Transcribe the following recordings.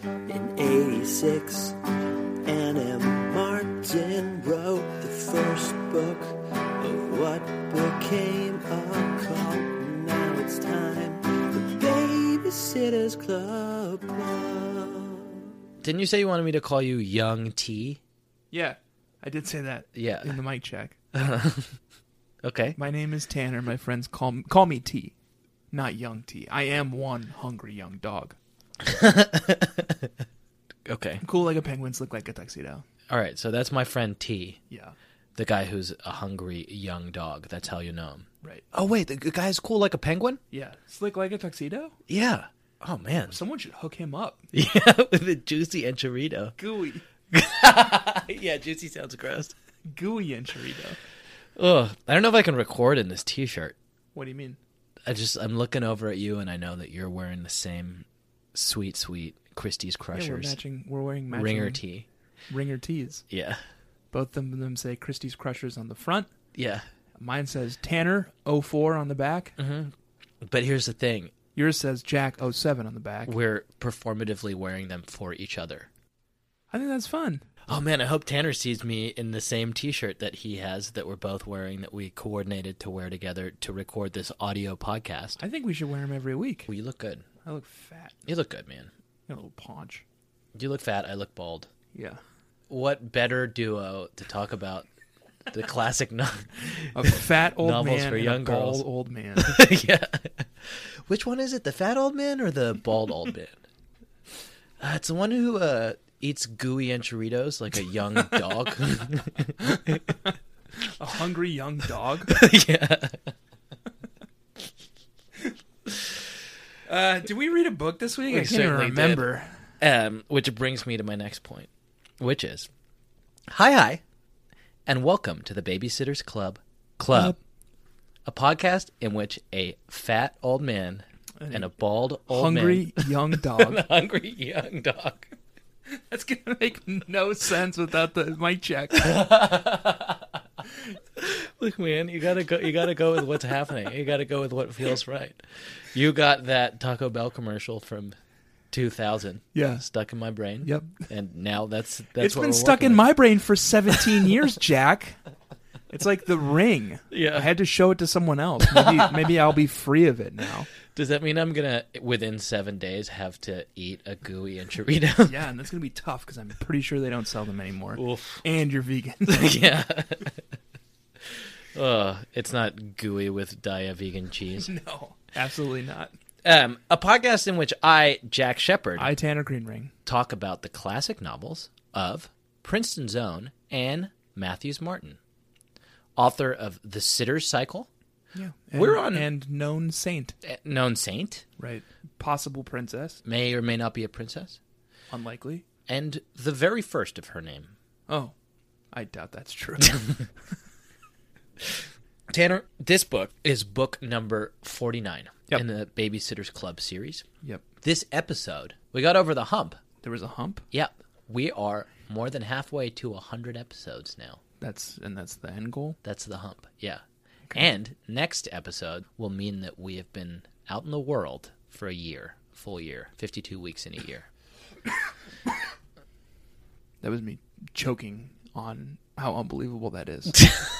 In 86, N.M. Martin wrote the first book of what became a cult. Now it's time for Babysitter's Club. Didn't you say you wanted me to call you Young T? Yeah, I did say that. Yeah. In the mic check. Okay. My name is Tanner. My friends call me T, not Young T. I am one hungry young dog. Okay. I'm cool like a penguin, slick like a tuxedo. All right, so that's my friend T, Yeah, the guy who's a hungry young dog. That's how you know him. right. Oh, wait, the guy's cool like a penguin? Yeah, slick like a tuxedo? Yeah. Oh, man. Someone should hook him up. Yeah, with a juicy enchilada. Gooey. Yeah, juicy sounds gross. Gooey enchilada. Ugh, I don't know if I can record in this T-shirt. What do you mean? I'm looking over at you, and I know that you're wearing the same sweet Christie's Yeah, Crushers we're wearing matching ringer tee. Ringer tees. Yeah. Both of them say Christie's Crushers on the front. Yeah. Mine says Tanner 04 on the back. Mm-hmm. But here's the thing. Yours says Jack 07 on the back. We're performatively wearing them for each other. I think that's fun. Oh, man, I hope Tanner sees me in the same T-shirt that he has that we're both wearing, that we coordinated to wear together to record this audio podcast. I think we should wear them every week. Well, you look good. I look fat. You look good, man. Got a little paunch. You look fat. I look bald. Yeah. What better duo to talk about the classic A fat old novels man for and young a bald girls. old man. Yeah. Which one is it? The fat old man or the bald old man? It's the one who eats gooey enchiladas like a young dog. A hungry young dog. Yeah. Did we read a book this week? We I can't even certainly remember. Which brings me to my next point, which is, hi, and welcome to the Babysitter's Club, a podcast in which a fat old man and a bald old hungry man, young dog. a hungry young dog. That's gonna make no sense without the mic check. Look, man, you gotta go with what's happening. You gotta go with what feels right. You got that Taco Bell commercial from 2000. Yeah. Stuck in my brain. Yep. And now that's It's what been we're stuck working in with. my brain for 17 years, Jack. It's like The Ring. Yeah. I had to show it to someone else. Maybe I'll be free of it now. Does that mean I'm gonna, within 7 days, have to eat a gooey enchilada? Yeah, and that's going to be tough because I'm pretty sure they don't sell them anymore. Oof. And you're vegan. Yeah. It's not gooey with Daya vegan cheese. No, absolutely not. A podcast in which I, Jack Shepard, Tanner Greenring. talk about the classic novels of Princeton's own Anne Matthews Martin, author of The Sitter's Cycle, Yeah. We're on- And Known Saint. known saint, Right. Possible princess. may or may not be a princess, Unlikely. and the very first of her name. Oh, I doubt that's true. Tanner, this book is book number 49 Yep. in the Babysitter's Club series. Yep. This episode, we got over the hump. There was a hump. Yep. We are more than halfway to 100 episodes now. That's the end goal. That's the hump. Yeah. And next episode will mean that we have been out in the world for a year, full year, 52 weeks in a year. That was me choking on how unbelievable that is.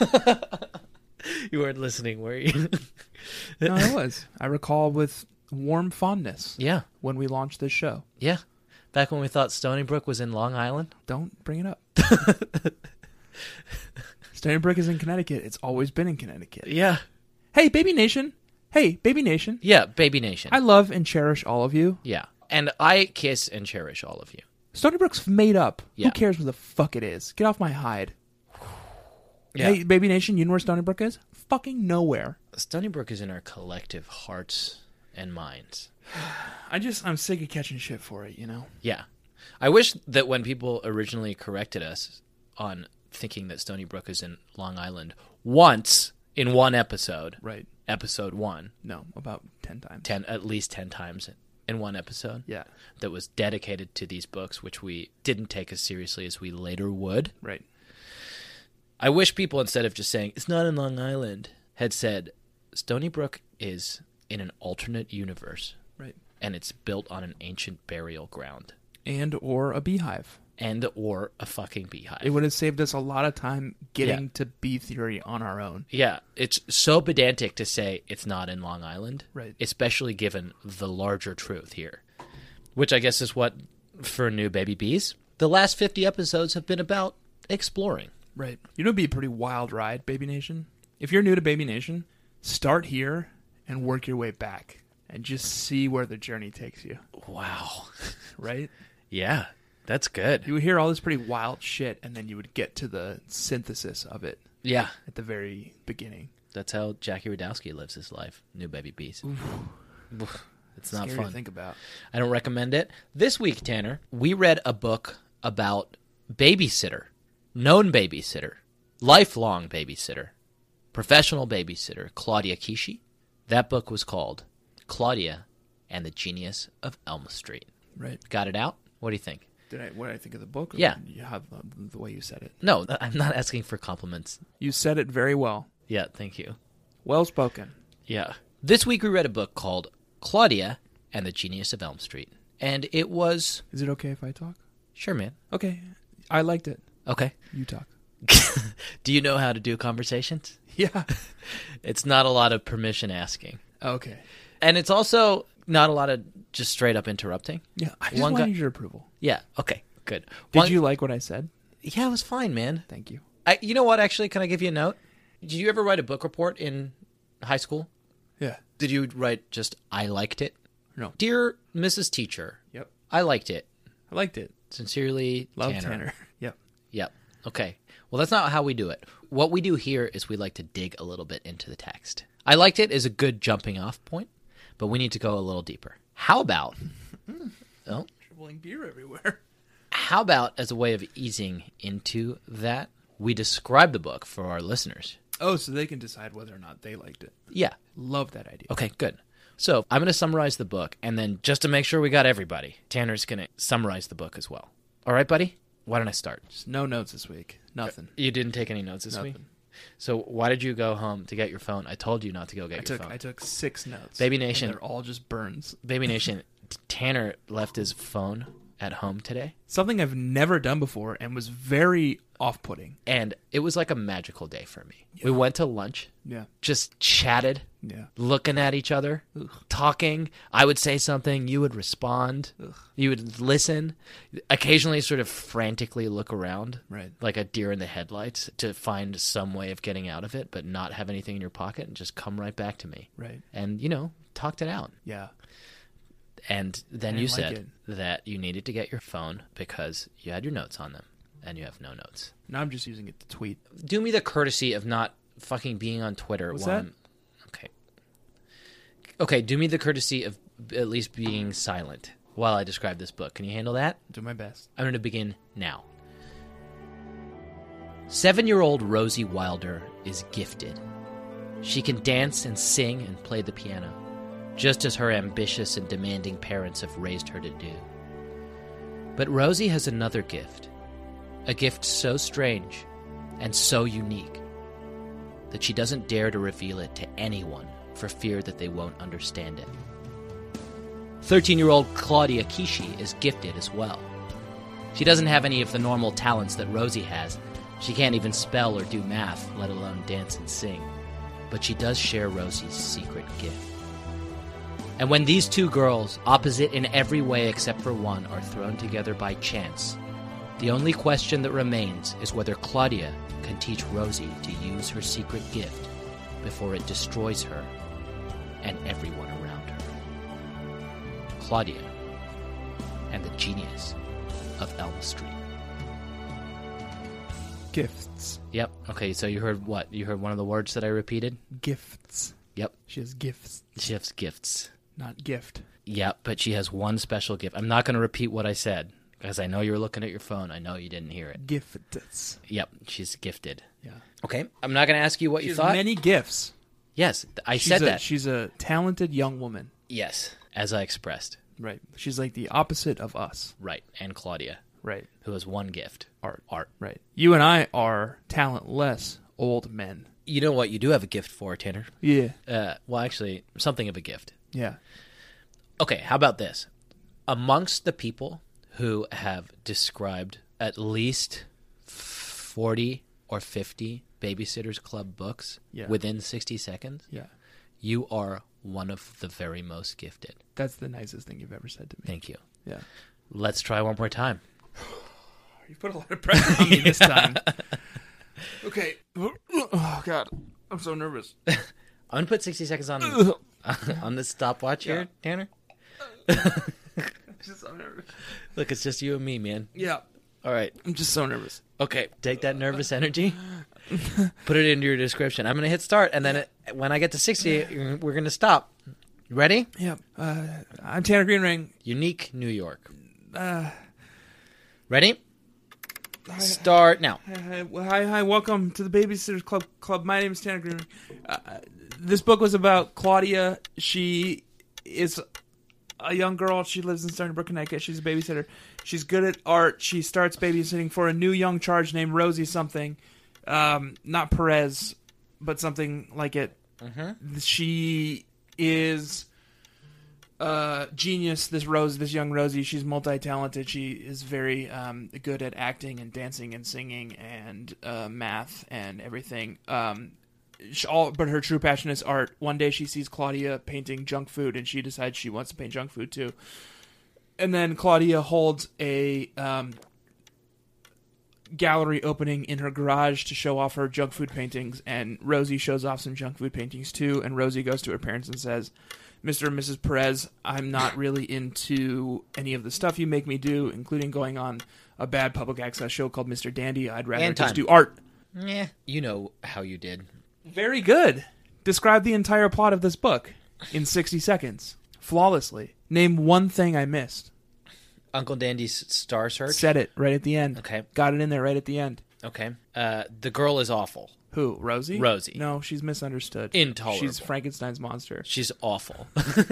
You weren't listening, were you? No, I was. I recall with warm fondness Yeah. when we launched this show. Yeah. Back when we thought Stony Brook was in Long Island. Don't bring it up. Stony Brook is in Connecticut. It's always been in Connecticut. Yeah. Hey, Baby Nation. Hey, Baby Nation. Yeah, Baby Nation. I love and cherish all of you. Yeah. And I kiss and cherish all of you. Stony Brook's made up. Yeah. Who cares what the fuck it is? Get off my hide. Yeah. Hey, Baby Nation, you know where Stony Brook is? Fucking nowhere. Stony Brook is in our collective hearts and minds. I'm sick of catching shit for it, you know? Yeah. I wish that when people originally corrected us on thinking that Stony Brook is in Long Island once in one episode, Right. episode 1, No, about 10 times. at least 10 times in one episode, Yeah. that was dedicated to these books, which we didn't take as seriously as we later would. Right. I wish people, instead of just saying, it's not in Long Island, had said, Stony Brook is in an alternate universe, Right. and it's built on an ancient burial ground. And or a beehive. And or a fucking beehive. It would have saved us a lot of time getting to bee theory on our own. Yeah, it's so pedantic to say it's not in Long Island. Right. Especially given the larger truth here. Which I guess is what, for new baby bees, the last 50 episodes have been about exploring. Right. You know, it'd be a pretty wild ride, Baby Nation. If you're new to Baby Nation, start here and work your way back. And just see where the journey takes you. Wow. Right? Yeah, that's good. You would hear all this pretty wild shit, and then you would get to the synthesis of it Yeah. at the very beginning. That's how Jackie Radowski lives his life. New baby bees. It's not Scary fun. to think about. I don't recommend it. This week, Tanner, we read a book about babysitter, known babysitter, lifelong babysitter, professional babysitter, Claudia Kishi. That book was called Claudia and the Genius of Elm Street. Right. Got it out? What do you think? What did I think of the book? Or Yeah. You have the way you said it. No, I'm not asking for compliments. You said it very well. Yeah, thank you. Well spoken. Yeah. This week we read a book called Claudia and the Genius of Elm Street. And it was... Is it okay if I talk? Sure, man. Okay. I liked it. Okay. You talk. Do you know how to do conversations? Yeah. It's not a lot of permission asking. Okay. And it's also not a lot of just straight up interrupting. Yeah. I just One wanted guy- your approval. Yeah, okay, good. Did you like what I said? Yeah, it was fine, man. Thank you. You know what, actually, can I give you a note? Did you ever write a book report in high school? Yeah. Did you write just, I liked it? No. Dear Mrs. Teacher, Yep. I liked it. I liked it. Sincerely, Love Tanner. Tanner. Yep. Yep. Okay. Well, that's not how we do it. What we do here is we like to dig a little bit into the text. I liked it is a good jumping off point, but we need to go a little deeper. How about... Oh, Dribbling beer everywhere. how about as a way of easing into that, we describe the book for our listeners? Oh, so they can decide whether or not they liked it. Yeah. Love that idea. Okay, good. So I'm going to summarize the book, and then just to make sure we got everybody, Tanner's going to summarize the book as well. All right, buddy? Why don't I start? Just no notes this week. Nothing. You didn't take any notes this week? Nothing. So why did you go home to get your phone? I told you not to go get your phone. I took 6 notes. Baby and Nation. they're all just burns. Baby Nation, Tanner left his phone at home today, Something I've never done before and was very off-putting. and it was like a magical day for me. We went to lunch, Yeah. just chatted, Yeah. looking at each other, talking. I would say something, you would respond, you would listen, occasionally sort of frantically look around, Right. like a deer in the headlights, to find some way of getting out of it, but not have anything in your pocket and just come right back to me. Right. And, talked it out. Yeah. And then I you like said it. that you needed to get your phone because you had your notes on them, and you have no notes. Now I'm just using it to tweet. Do me the courtesy of not fucking being on Twitter. What's while that? I'm... Okay. Okay, do me the courtesy of at least being silent while I describe this book. Can you handle that? Do my best. I'm going to begin now. 7-year-old Rosie Wilder is gifted. She can dance and sing and play the piano, just as her ambitious and demanding parents have raised her to do. But Rosie has another gift, a gift so strange and so unique that she doesn't dare to reveal it to anyone for fear that they won't understand it. 13-year-old Claudia Kishi is gifted as well. She doesn't have any of the normal talents that Rosie has. She can't even spell or do math, let alone dance and sing. But she does share Rosie's secret gift. And when these two girls, opposite in every way except for one, are thrown together by chance, the only question that remains is whether Claudia can teach Rosie to use her secret gift before it destroys her and everyone around her. Claudia and the Genius of Elm Street. Gifts. Yep. Okay, so you heard what? You heard one of the words that I repeated? Gifts. Yep. She has gifts, She has gifts. not gift. Yep, but she has one special gift. I'm not going to repeat what I said because I know you were looking at your phone. I know you didn't hear it. Gifts. Yep, she's gifted. Yeah. Okay, I'm not going to ask you what She you has thought. many gifts. Yes, I said that. She's a talented young woman. Yes, as I expressed. Right. She's like the opposite of us. Right, and Claudia, Right. who has one gift. Art. Right. You and I are talentless old men. You know what you do have a gift for, Tanner? Yeah. Well, actually, something of a gift. Yeah. Okay, how about this? Amongst the people who have described at least 40 or 50 Babysitters Club books within 60 seconds. Yeah. You are one of the very most gifted. That's the nicest thing you've ever said to me. Thank you. Yeah. Let's try one more time. You put a lot of pressure on me this time. Okay. Oh, God. I'm so nervous. I'm going to put 60 seconds on the stopwatch here, Tanner. I'm just so nervous. Look, it's just you and me, man. Yeah. All right. I'm just so nervous. Okay. Take that nervous energy. Put it into your description. I'm going to hit start, and then when I get to 60, we're going to stop. You ready? Yeah. I'm Tanner Greenring. Unique New York. Ready? Start now. Hi. Welcome to the Babysitters Club. My name is Tanner Greenring. This book was about Claudia. She is a young girl. She lives in Stony Brook, Connecticut. She's a babysitter. She's good at art. She starts babysitting for a new young charge named Rosie something. Not Perez, but something like it. Mm-hmm. She is genius. This young Rosie. She's multi-talented. She is very good at acting and dancing and singing and math and everything. But her true passion is art. One day she sees Claudia painting junk food, and she decides she wants to paint junk food too. And then Claudia holds a gallery opening in her garage to show off her junk food paintings, and Rosie shows off some junk food paintings too, and Rosie goes to her parents and says, Mr. and Mrs. Perez, I'm not really into any of the stuff you make me do, including going on a bad public access show called Mr. Dandy. I'd rather just do art. Yeah, you know how you did. Very good. Describe the entire plot of this book in 60 seconds. Flawlessly. Name one thing I missed. Uncle Dandy's Star Search? Said it right at the end. Okay. Got it in there right at the end. Okay. The girl is awful. Who? Rosie? Rosie. No, she's misunderstood. Intolerable. She's Frankenstein's monster. She's awful.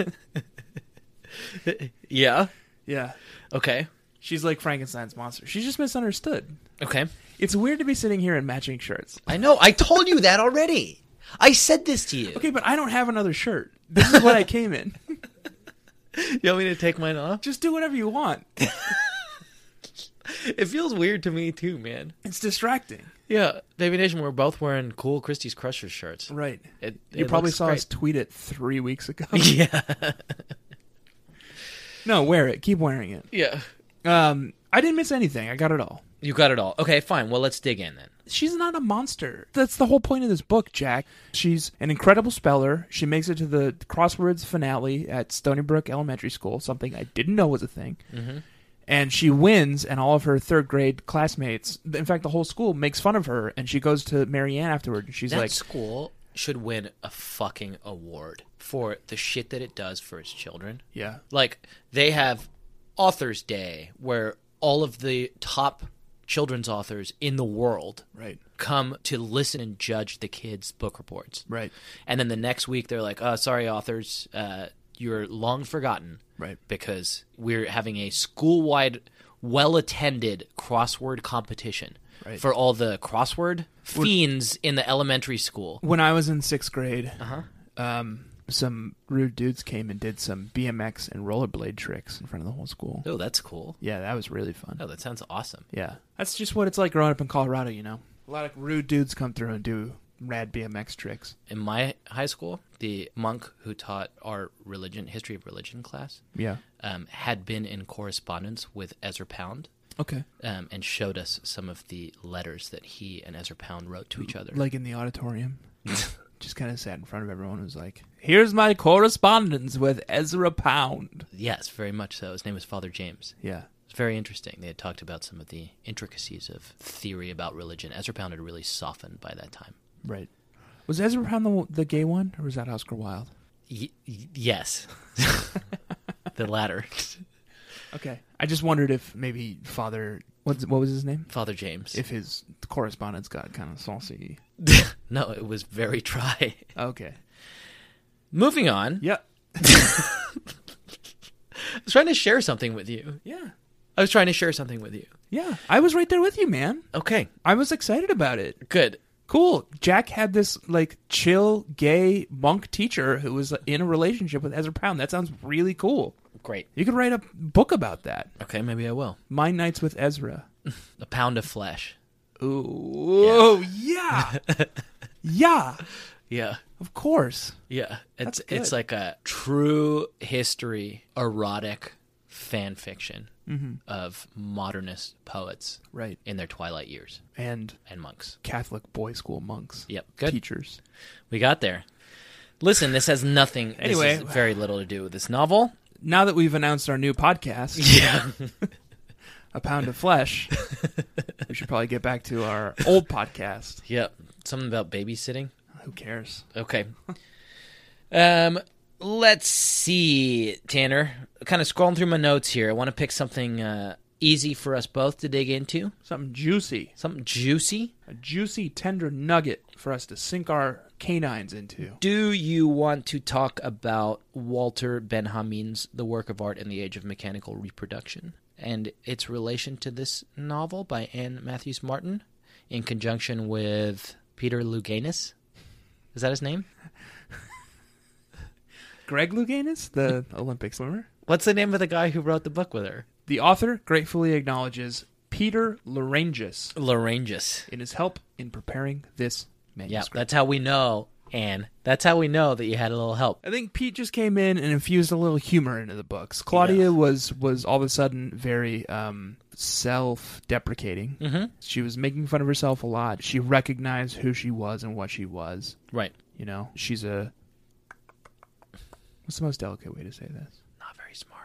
Yeah? Yeah. Okay. She's like Frankenstein's monster. She's just misunderstood. Okay. It's weird to be sitting here in matching shirts. I know. I told you that already. I said this to you. Okay, but I don't have another shirt. This is what I came in. You want me to take mine off? Just do whatever you want. It feels weird to me too, man. It's distracting. Yeah. Baby Nation, we're both wearing cool Christie's Crushers shirts. Right. It You probably looks saw great. us tweet it 3 weeks ago. Yeah. No, wear it. Keep wearing it. Yeah. I didn't miss anything. I got it all. You got it all. Okay, fine. Well, let's dig in then. She's not a monster. That's the whole point of this book, Jack. She's an incredible speller. She makes it to the crosswords finale at Stony Brook Elementary School, something I didn't know was a thing. Mm-hmm. And she wins, and all of her third grade classmates, in fact, the whole school makes fun of her, and she goes to Marianne afterward, and she's That like... school should win a fucking award for the shit that it does for its children. Yeah. Like, they have Author's Day, where all of the top children's authors in the world Right. come to listen and judge the kids' book reports. Right. And then the next week they're like, sorry, authors, you're long forgotten. Right. Because we're having a school-wide, well-attended crossword competition Right. for all the crossword fiends in the elementary school. When I was in 6th grade, Uh-huh. Some rude dudes came and did some BMX and rollerblade tricks in front of the whole school. Oh, that's cool. Yeah, that was really fun. Oh, that sounds awesome. Yeah. That's just what it's like growing up in Colorado, you know? A lot of rude dudes come through and do rad BMX tricks. In my high school, the monk who taught our history of religion class, Yeah. had been in correspondence with Ezra Pound, Okay. and showed us some of the letters that he and Ezra Pound wrote to each other. Like in the auditorium. Just kind of sat in front of everyone and was like, here's my correspondence with Ezra Pound. Yes, very much so. His name was Father James. Yeah. It's very interesting. They had talked about some of the intricacies of theory about religion. Ezra Pound had really softened by that time. Right. Was Ezra Pound the gay one, or was that Oscar Wilde? Yes. The latter. Okay. I just wondered if maybe Father... What was his name? Father James. If his correspondence got kind of saucy. No, it was very dry. Okay. Moving on. Yeah. I was trying to share something with you. Yeah. I was trying to share something with you. Yeah. I was right there with you, man. Okay. I was excited about it. Good. Cool. Jack had this like chill, gay monk teacher who was in a relationship with Ezra Pound. That sounds really cool. Great. You could write a book about that. Okay, maybe I will. My Nights with Ezra. A Pound of Flesh. Ooh, yeah. Yeah, Yeah. of course. Yeah. That's It's good. like a true history, erotic fan fiction of modernist poets Right. in their twilight years And and monks. Catholic boys' school monks. Yep. Good. Teachers. We got there. Listen, this has nothing. Anyway. This has very little to do with this novel. Now that we've announced our new podcast, Yeah. A Pound of Flesh, we should probably get back to our old podcast. Yep. Something about babysitting. Who cares? Okay. Let's see, Tanner. Kind of scrolling through my notes here. I want to pick something easy for us both to dig into. Something juicy. Something juicy. A juicy, tender nugget for us to sink our canines into. Do you want to talk about Walter Benjamin's The Work of Art in the Age of Mechanical Reproduction and its relation to this novel by Anne Matthews Martin in conjunction with Peter Louganis? Is that his name? Greg Louganis, the Olympic swimmer. What's the name of the guy who wrote the book with her? The author gratefully acknowledges Peter Larangis Laryngeus. in his help in preparing this Yeah, manuscript. that's how we know, Anne. That's how we know that you had a little help. I think Pete just came in and infused a little humor into the books. Claudia was all of a sudden very self-deprecating. Mm-hmm. She was making fun of herself a lot. She recognized who she was and what she was. Right. You know, she's a... What's the most delicate way to say this? Not very smart.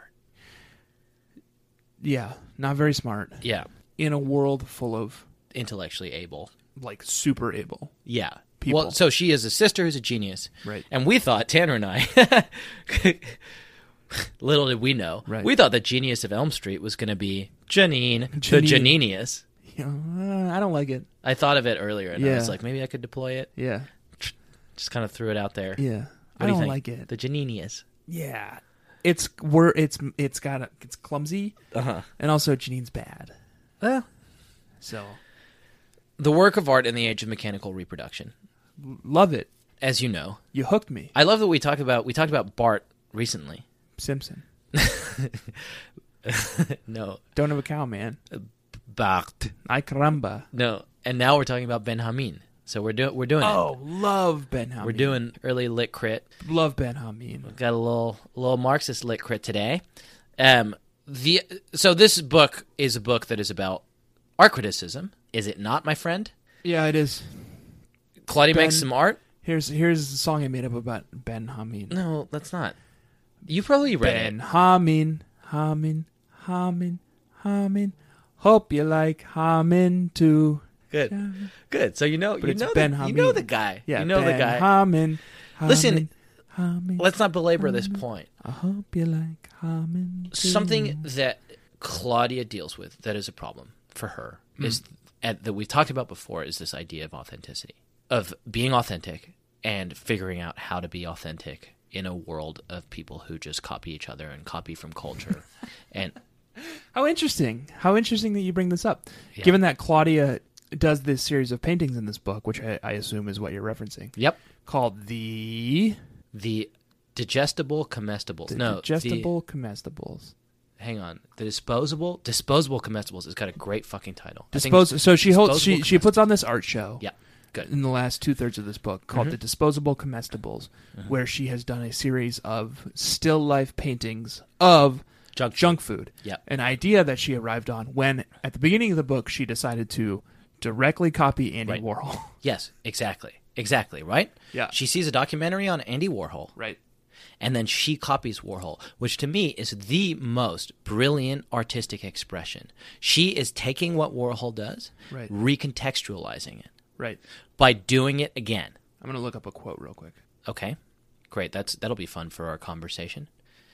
Yeah, not very smart. Yeah. In a world full of, Intellectually able. like, super able. Yeah. People. Well, so she is a sister who's a genius. Right. And we thought, Tanner and I, little did we know, Right. we thought the genius of Elm Street was going to be Janine, the Janine. Janinius. You know, I don't like it. I thought of it earlier, and I Yeah. was like, maybe I could deploy it. Yeah. Just kind of threw it out there. Yeah. What I do you don't think? like it. The Janinius. Yeah. It's clumsy, Uh-huh. and also Janine's bad. Well, So, The Work of Art in the Age of Mechanical Reproduction. love it. As you know, You hooked me. I love that we talked about Bart recently. Simpson. No, Don't have a cow, man. Bart. Ay caramba. No, and now we're talking about Benjamin. So we're doing Oh, love Ben Hameen. it. We're doing early lit crit. Love Ben Hameen. We've got a little Marxist lit crit today. So this book is a book that is about art criticism. Is it not, my friend? Yeah, it is. Claudia Ben- makes some art. Here's the song I made up about Ben Hameen. No, that's not. You probably read Ben it. Hameen, Hameen, Hameen, Hameen. Hope you like Hameen too. Good. So you know But it's Ben you know Hameen. the guy. Yeah, you know Ben the guy. Hameen, Listen, Hameen. Let's not belabor this point. I hope you like Hameen too. Something that Claudia deals with that is a problem for her is that we've talked about before is this idea of authenticity, of being authentic and figuring out how to be authentic in a world of people who just copy each other and copy from culture. And How interesting. How interesting that you bring this up. Yeah. Given that Claudia does this series of paintings in this book, which I assume is what you're referencing, yep, called the digestible comestibles. Digestible Comestibles. Hang on. The disposable comestibles has got a great fucking title. I think So she holds Disposable she puts on this art show. Yeah, good. In the last 2/3 of this book, called The Disposable Comestibles, where she has done a series of still life paintings of junk food. Yeah. An idea that she arrived on when, at the beginning of the book, she decided to directly copy Andy Right. Warhol. Yes, exactly, right? Yeah. She sees a documentary on Andy Warhol, Right. and then she copies Warhol, which to me is the most brilliant artistic expression. She is taking what Warhol does, Right. recontextualizing it Right. by doing it again. I'm going to look up a quote real quick. Okay, great. That'll be fun for our conversation.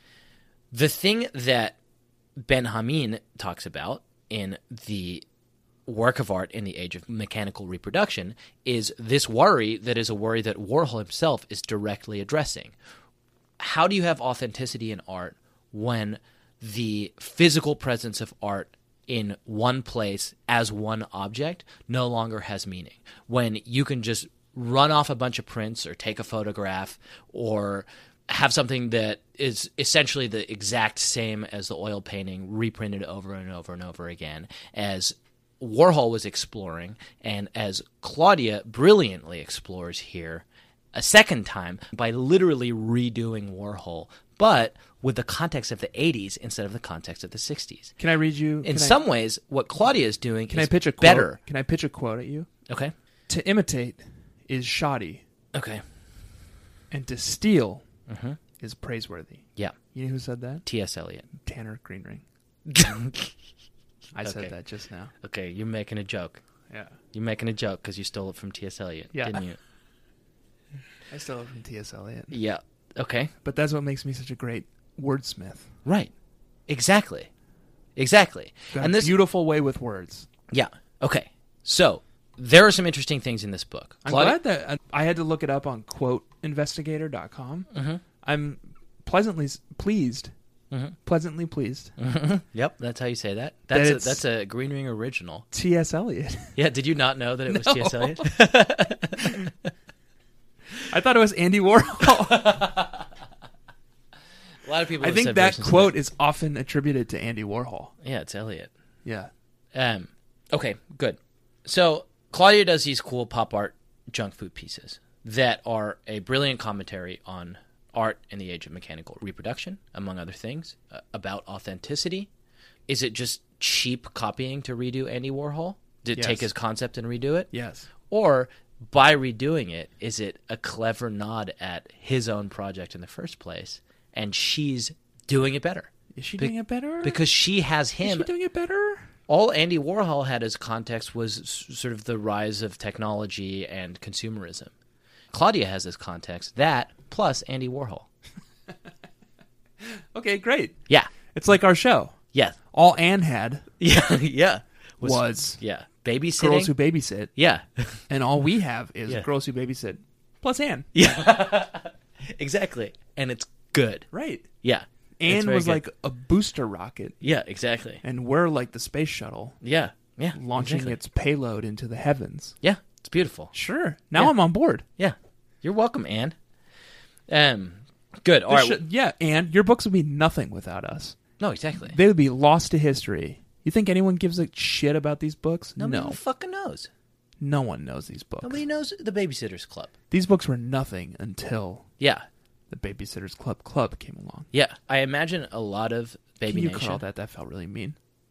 The thing that Ben Hameen talks about in the work of art in the age of mechanical reproduction is this worry that is a worry that Warhol himself is directly addressing. How do you have authenticity in art when the physical presence of art in one place as one object no longer has meaning. When you can just run off a bunch of prints or take a photograph or have something that is essentially the exact same as the oil painting reprinted over and over and over again, as Warhol was exploring and as Claudia brilliantly explores here a second time by literally redoing Warhol, but with the context of the 80s instead of the context of the 60s. Can I read you? In some ways, what Claudia is doing Can is I pitch a quote? better. Can I pitch a quote at you? Okay. To imitate is shoddy, Okay. and to steal Mm-hmm. is praiseworthy. Yeah. You know who said that? T.S. Eliot. Tanner Greenring. I Okay. said that just now. Okay, you're making a joke. Yeah. You're making a joke because you stole it from T.S. Eliot, Yeah. didn't you? I stole it from T.S. Eliot. Yeah. Okay. But that's what makes me such a great wordsmith. Right. Exactly. Exactly. Got And a this beautiful way with words. Yeah. Okay. So there are some interesting things in this book. I'm glad that I had to look it up on quoteinvestigator.com. Mm-hmm. I'm pleasantly pleased. Mm-hmm. Pleasantly pleased. Yep, that's how you say that. That That's a Green Ring original. T.S. Eliot. Yeah, did you not know that it was No. T.S. Eliot? I thought it was Andy Warhol. A lot of people I have think said that versions of quote is often attributed to Andy Warhol. it. Yeah, it's Eliot. Yeah. Okay, good. So Claudia does these cool pop art junk food pieces that are a brilliant commentary on art in the age of mechanical reproduction, among other things, about authenticity. Is it just cheap copying to redo Andy Warhol? Did it take Yes. his concept and redo it? Yes. Or by redoing it, is it a clever nod at his own project in the first place, and she's doing it better? Is she doing it better? Because she has Is him. she doing it better? All Andy Warhol had as context was sort of the rise of technology and consumerism. Claudia has as context that plus Andy Warhol. Okay, great. Yeah. It's like our show. Yeah. All Anne had Yeah. Yeah. was Yeah. Babysitting. girls who babysit, Yeah. and all we have is Yeah. girls who babysit plus Anne. Yeah. Exactly. And it's good. Right. Yeah. It's Anne very was good. like a booster rocket, Yeah, exactly. and we're like the space shuttle Yeah. Yeah. launching exactly. its payload into the heavens. Yeah. It's beautiful. Sure. Now Yeah. I'm on board. Yeah. You're welcome, Anne. Good. All right. Yeah, Anne, your books would be nothing without us. No, exactly. They would be lost to history. You think anyone gives a shit about these books? Nobody No. fucking knows. No one knows these books. Nobody knows the Babysitter's Club. These books were nothing until Yeah. the Babysitter's Club came along. Yeah. I imagine a lot of Baby Can you Nation. call that? That felt really mean.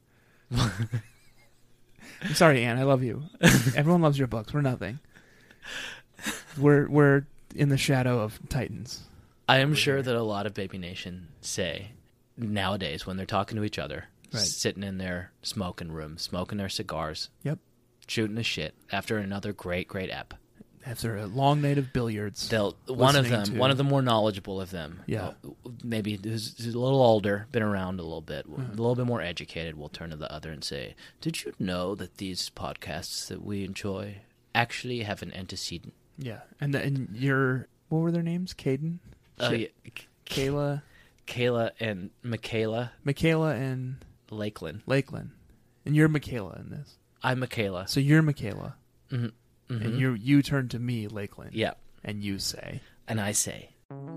I'm sorry, Anne. I love you. Everyone loves your books. We're nothing. We're in the shadow of Titans. I am sure that a lot of Baby Nation say nowadays when they're talking to each other, Right. sitting in their smoking room, smoking their cigars, Yep. shooting the shit after another great ep. After a long night of billiards. One of listening them, to- the more knowledgeable of them, Yeah. maybe who's a little older, been around a little bit, Mm-hmm. a little bit more educated, will turn to the other and say, "Did you know that these podcasts that we enjoy actually have an antecedent?" Yeah. And your, what were their names? Caden? Oh Shit. yeah, Kayla, and Michaela Michaela, and Lakeland. Lakeland. And you're Michaela in this. I'm Michaela. So you're Michaela. Mhm. Mhm. And you turn to me, Lakeland. Yeah, And you say, and I say,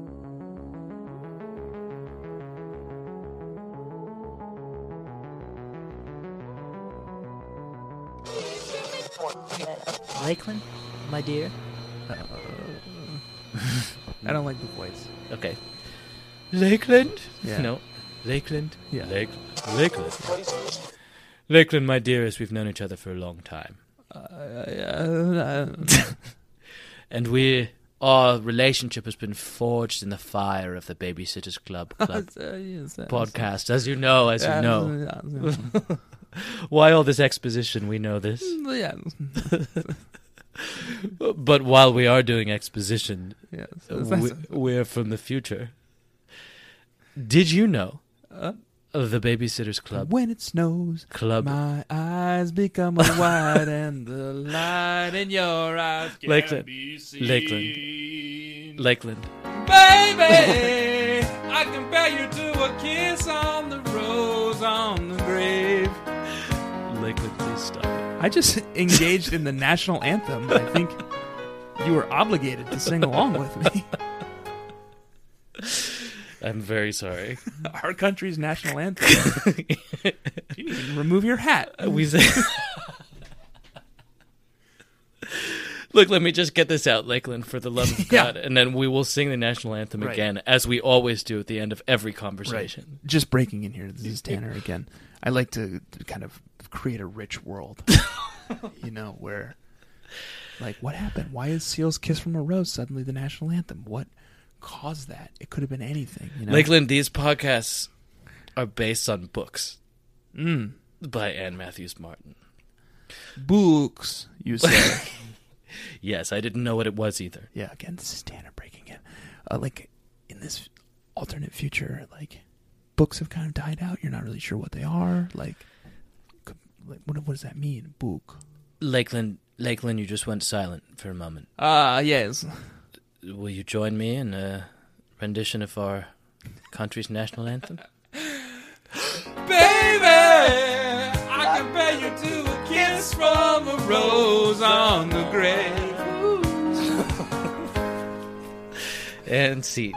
Lakeland, my dear. I don't like the voice. Okay. Lakeland? Yeah. No. Lakeland? Yeah. Lakeland. Lakeland, my dearest, we've known each other for a long time. And our relationship has been forged in the fire of the Babysitters Club podcast, as you know. Why all this exposition? We know this. Yeah. But while we are doing exposition, Yeah. we're from the future. Did you know of the Babysitters Club? When it snows, my eyes become wide, and the light in your eyes can Lakeland. be seen. Lakeland. Baby, I compare you to a kiss on the rose on the grave. Stop it. I just engaged in the national anthem. I think you were obligated to sing along with me. I'm very sorry. Our country's national anthem. You didn't even remove your hat. We say... Look, let me just get this out, Lakeland, for the love of God, and then we will sing the national anthem again, as we always do at the end of every conversation. Right. Just breaking in here, this is Tanner again. I like to kind of create a rich world, where, like, what happened? Why is Seal's Kiss from a Rose suddenly the national anthem? What caused that? It could have been anything. Lakeland, these podcasts are based on books by Anne Matthews Martin. Books, you say. Yes, I didn't know what it was either. Yeah, again, this is Tanner breaking in. Like, in this alternate future, like, books have kind of died out. You're not really sure what they are. Like what does that mean? Book. Lakeland, you just went silent for a moment. Yes. Will you join me in a rendition of our country's national anthem? Baby, I compare you to a kiss from a rose on the grave. And scene.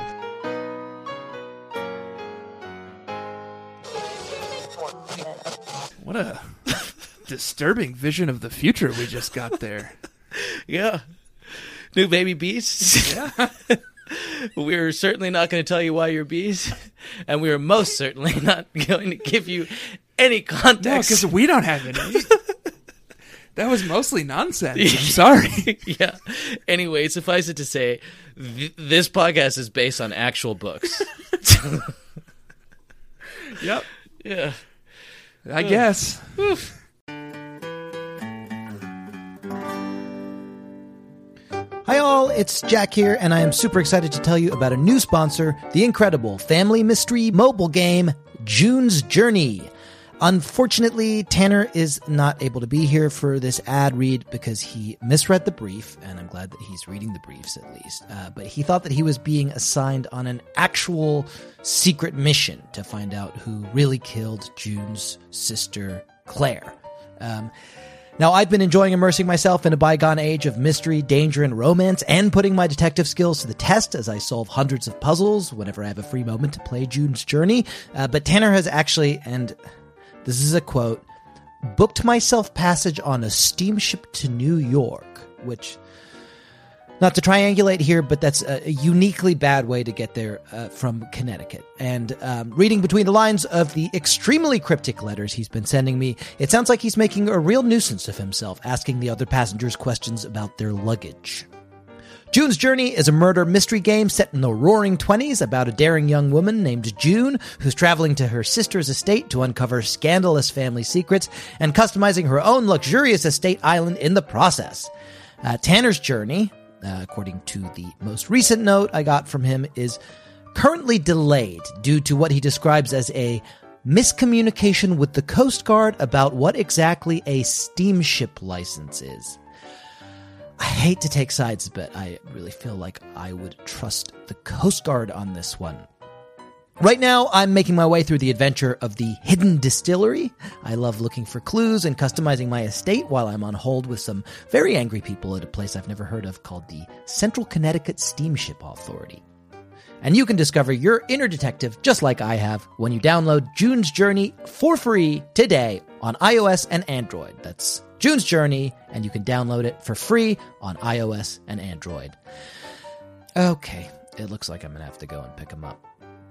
What a disturbing vision of the future we just got there. Yeah. New baby bees. Yeah. We're certainly not going to tell you why you're bees, and we are most certainly not going to give you any context. No, because we don't have any. That was mostly nonsense. I'm sorry. Yeah. Anyway, suffice it to say, this podcast is based on actual books. Yep. Yeah. I guess. Hi all, it's Jack here, and I am super excited to tell you about a new sponsor, the incredible family mystery mobile game, June's Journey. Unfortunately, Tanner is not able to be here for this ad read because he misread the brief, and I'm glad that he's reading the briefs at least. But he thought that he was being assigned on an actual secret mission to find out who really killed June's sister, Claire. Now, I've been enjoying immersing myself in a bygone age of mystery, danger, and romance, and putting my detective skills to the test as I solve hundreds of puzzles whenever I have a free moment to play June's Journey. But Tanner has actually, and this is a quote, booked myself passage on a steamship to New York, which, not to triangulate here, but that's a uniquely bad way to get there from Connecticut. And reading between the lines of the extremely cryptic letters he's been sending me, it sounds like he's making a real nuisance of himself, asking the other passengers questions about their luggage. June's Journey is a murder mystery game set in the roaring 20s about a daring young woman named June who's traveling to her sister's estate to uncover scandalous family secrets and customizing her own luxurious estate island in the process. Tanner's journey, according to the most recent note I got from him, is currently delayed due to what he describes as a miscommunication with the Coast Guard about what exactly a steamship license is. I hate to take sides, but I really feel like I would trust the Coast Guard on this one. Right now, I'm making my way through the adventure of the Hidden Distillery. I love looking for clues and customizing my estate while I'm on hold with some very angry people at a place I've never heard of called the Central Connecticut Steamship Authority. And you can discover your inner detective just like I have when you download June's Journey for free today on iOS and Android. That's June's Journey, and you can download it for free on iOS and Android. Okay, it looks like I'm going to have to go and pick them up.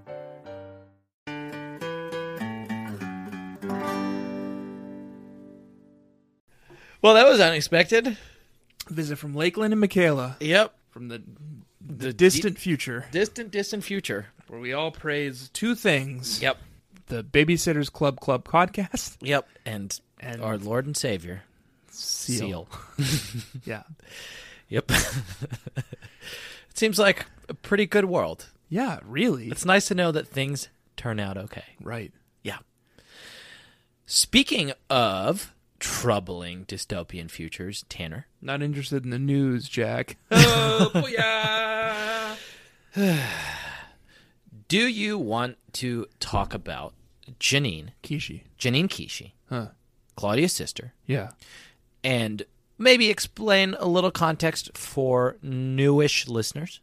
Well, that was unexpected. Visit from Lakeland and Michaela. Yep. From the distant future. Distant future. Where we all praise two things. Yep. The Babysitters Club podcast. Yep. And our Lord and Savior. Seal. Yeah. Yep. It seems like a pretty good world. Yeah, really. It's nice to know that things turn out okay. Right. Yeah. Speaking of troubling dystopian futures, Tanner. Not interested in the news, Jack. Oh, booyah! Do you want to talk about Janine Kishi. Janine Kishi. Huh. Claudia's sister, Yeah. and maybe explain a little context for newish listeners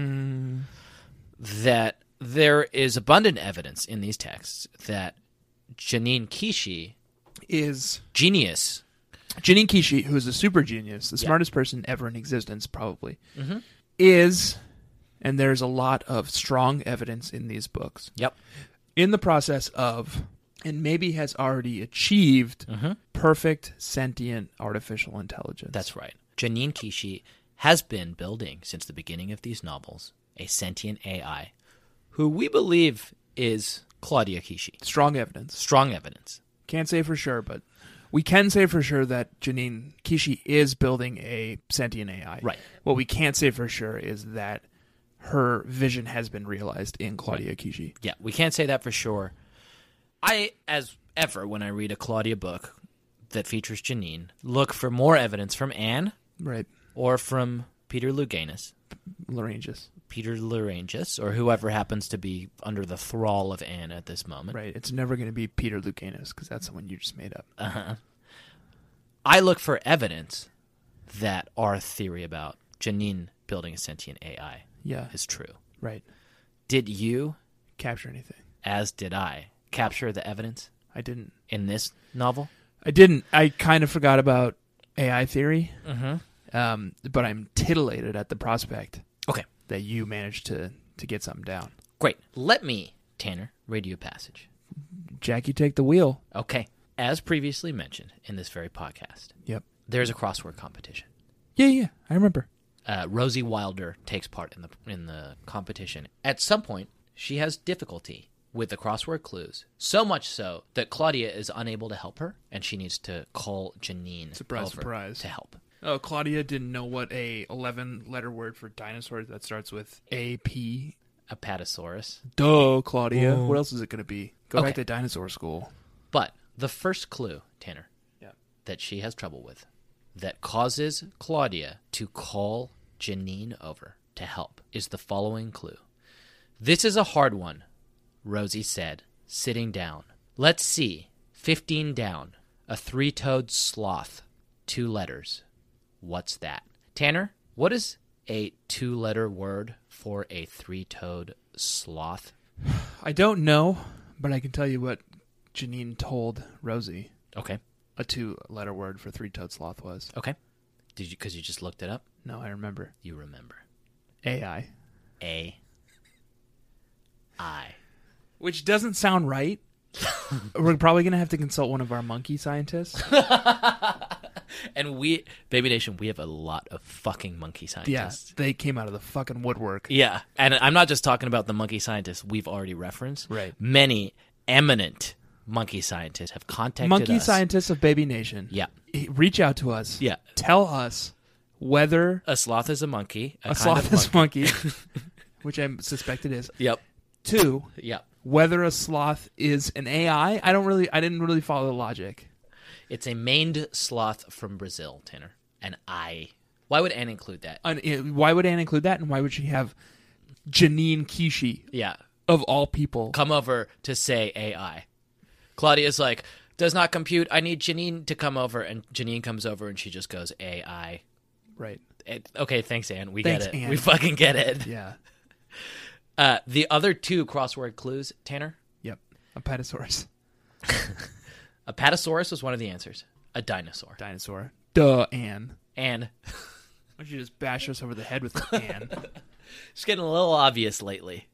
that there is abundant evidence in these texts that Janine Kishi, Is genius, Janine Kishi, who is a super genius, the Yeah. smartest person ever in existence, probably, is, and there's a lot of strong evidence in these books, yep, in the process of, and maybe has already achieved, perfect sentient artificial intelligence. that's right. Janine Kishi has been building since the beginning of these novels a sentient AI who we believe is Claudia Kishi. strong evidence. Strong evidence. Can't say for sure, but we can say for sure that Janine Kishi is building a sentient AI. Right. What we can't say for sure is that her vision has been realized in Claudia Kishi. Yeah, we can't say that for sure. I, as ever, when I read a Claudia book that features Janine, look for more evidence from Anne Right. or from Peter Luganis, Laryngeus. or whoever happens to be under the thrall of Anne at this moment. Right. It's never going to be Peter Lucanus because that's the one you just made up. I look for evidence that our theory about Janine building a sentient AI Yeah. is true. Right. Did you, Capture anything. as did I, capture the evidence I didn't. in this novel? I didn't. I kind of forgot about AI theory. But I'm titillated at the prospect Okay, that you managed to get something down. great. Let me, Tanner, read you a passage. Jack, you take the wheel. Okay. As previously mentioned in this very podcast, Yep. there's a crossword competition. Yeah. I remember. Rosie Wilder takes part in the competition. At some point, she has difficulty with the crossword clues, so much so that Claudia is unable to help her, and she needs to call Janine Surprise, over surprise. to help. Oh, Claudia didn't know what a 11-letter word for dinosaur that starts with A-P. Apatosaurus. Duh, Claudia. What else is it going to be? Go Okay. back to dinosaur school. But the first clue, Tanner, Yeah. that she has trouble with, that causes Claudia to call Janine over to help, is the following clue. This is a hard one, Rosie said, sitting down. Let's see. 15 down. A three-toed sloth. 2 letters. What's that? Tanner, what is a 2-letter word for a three-toed sloth? I don't know, but I can tell you what Janine told Rosie Okay. a 2-letter word for three-toed sloth was. Okay. Did you? Because you just looked it up? No, I remember. You remember. AI. A-I. Which doesn't sound right. We're probably going to have to consult one of our monkey scientists. And we, Baby Nation, we have a lot of fucking monkey Yeah, scientists. they came out of the fucking woodwork. Yeah. And I'm not just talking about the monkey scientists we've already referenced. Right. Many eminent monkey scientists have contacted Monkey us. scientists of Baby Nation. Yeah. Reach out to us. Yeah. Tell us whether A sloth is a monkey. a sloth is monkey, which I suspect it is. Yep. 2, Yep. whether a sloth is an AI. I didn't really follow the logic. It's a maned sloth from Brazil, Tanner. And why would Anne include that? Why would Anne include that, and why would she have Janine Kishi, Yeah. of all people? Come over to say AI. Claudia's like, does not compute. I need Janine to come over. And Janine comes over and she just goes, AI. Right. Okay, thanks, Anne. We Thanks, get it. Anne. We fucking get it. Yeah. The other 2 crossword clues, Tanner. Yep. Apatosaurus. Apatosaurus was one of the answers. A dinosaur. Dinosaur. Duh, Anne. And Why don't you just bash us over the head with Anne? it's getting a little obvious lately.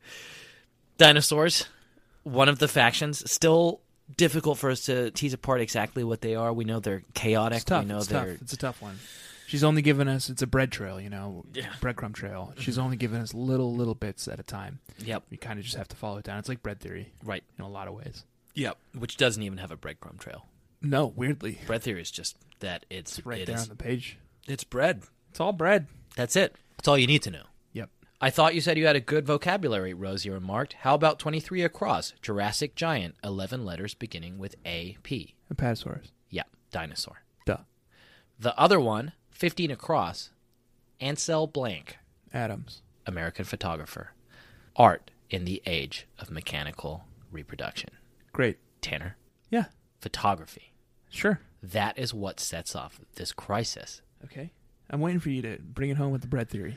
Dinosaurs, one of the factions, still difficult for us to tease apart exactly what they are. We know they're chaotic. It's tough. We know It's they're tough. It's a tough one. She's only given us, it's a bread trail, breadcrumb trail. She's only given us little bits at a time. Yep. We kind of just have to follow it down. It's like bread theory Right. in a lot of ways. Yep. Which doesn't even have a breadcrumb trail. No, weirdly. Bread theory is just that it's Right there on the page. It's bread. It's all bread. That's it. That's all you need to know. Yep. I thought you said you had a good vocabulary, Rosie remarked. How about 23 across? Jurassic giant, 11 letters beginning with A-P. Apatosaurus. Yeah, dinosaur. Duh. The other one, 15 across, Ansel Blank, Adams. American photographer. Art in the age of mechanical reproduction. Great. Tanner, Yeah. photography. Sure. That is what sets off this crisis. Okay. I'm waiting for you to bring it home with the bread theory.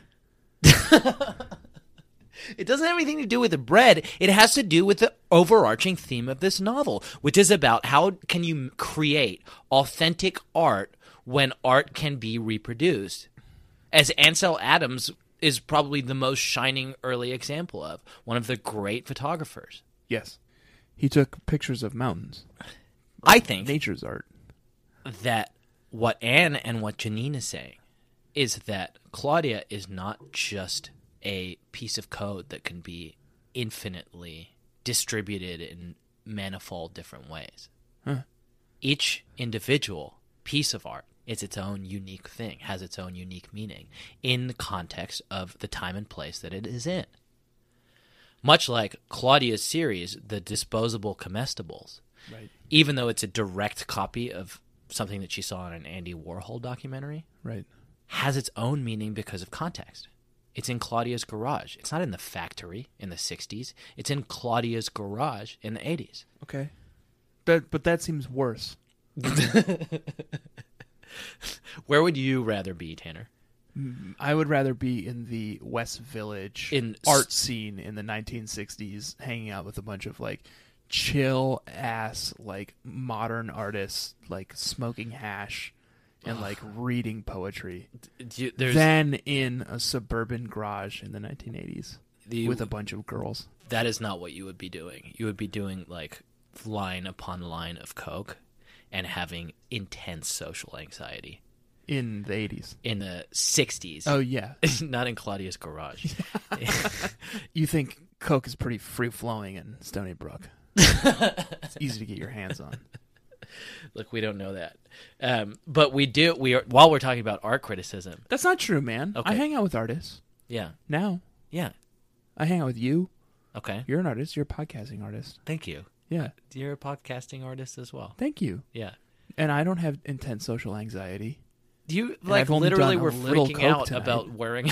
It doesn't have anything to do with the bread. It has to do with the overarching theme of this novel, which is about how can you create authentic art when art can be reproduced. As Ansel Adams is probably the most shining early example of, one of the great photographers. Yes. He took pictures of mountains. I think Nature's art. that what Anne and what Janine is saying is that Claudia is not just a piece of code that can be infinitely distributed in manifold different ways. Huh. Each individual piece of art is its own unique thing, has its own unique meaning in the context of the time and place that it is in. Much like Claudia's series, The Disposable Comestibles, Right. even though it's a direct copy of something that she saw in an Andy Warhol documentary, Right. has its own meaning because of context. It's in Claudia's garage. It's not in the factory in the 60s. It's in Claudia's garage in the 80s. Okay. But that seems worse. Where would you rather be, Tanner? I would rather be in the West Village art scene in the 1960s, hanging out with a bunch of like chill ass like modern artists, like smoking hash and like reading poetry, than in a suburban garage in the 1980s with a bunch of girls. That is not what you would be doing. You would be doing like line upon line of coke and having intense social anxiety. In the 80s. In the 60s. Oh, yeah. Not in Claudia's garage. You think coke is pretty free-flowing in Stony Brook. It's easy to get your hands on. Look, we don't know that. But we do. While we're talking about art criticism. That's not true, man. Okay. I hang out with artists. Yeah. Now. Yeah. I hang out with you. Okay. You're an artist. You're a podcasting artist. Thank you. Yeah. You're a podcasting artist as well. Thank you. Yeah. And I don't have intense social anxiety. You And like I've only literally done a were little freaking coke out tonight. about wearing.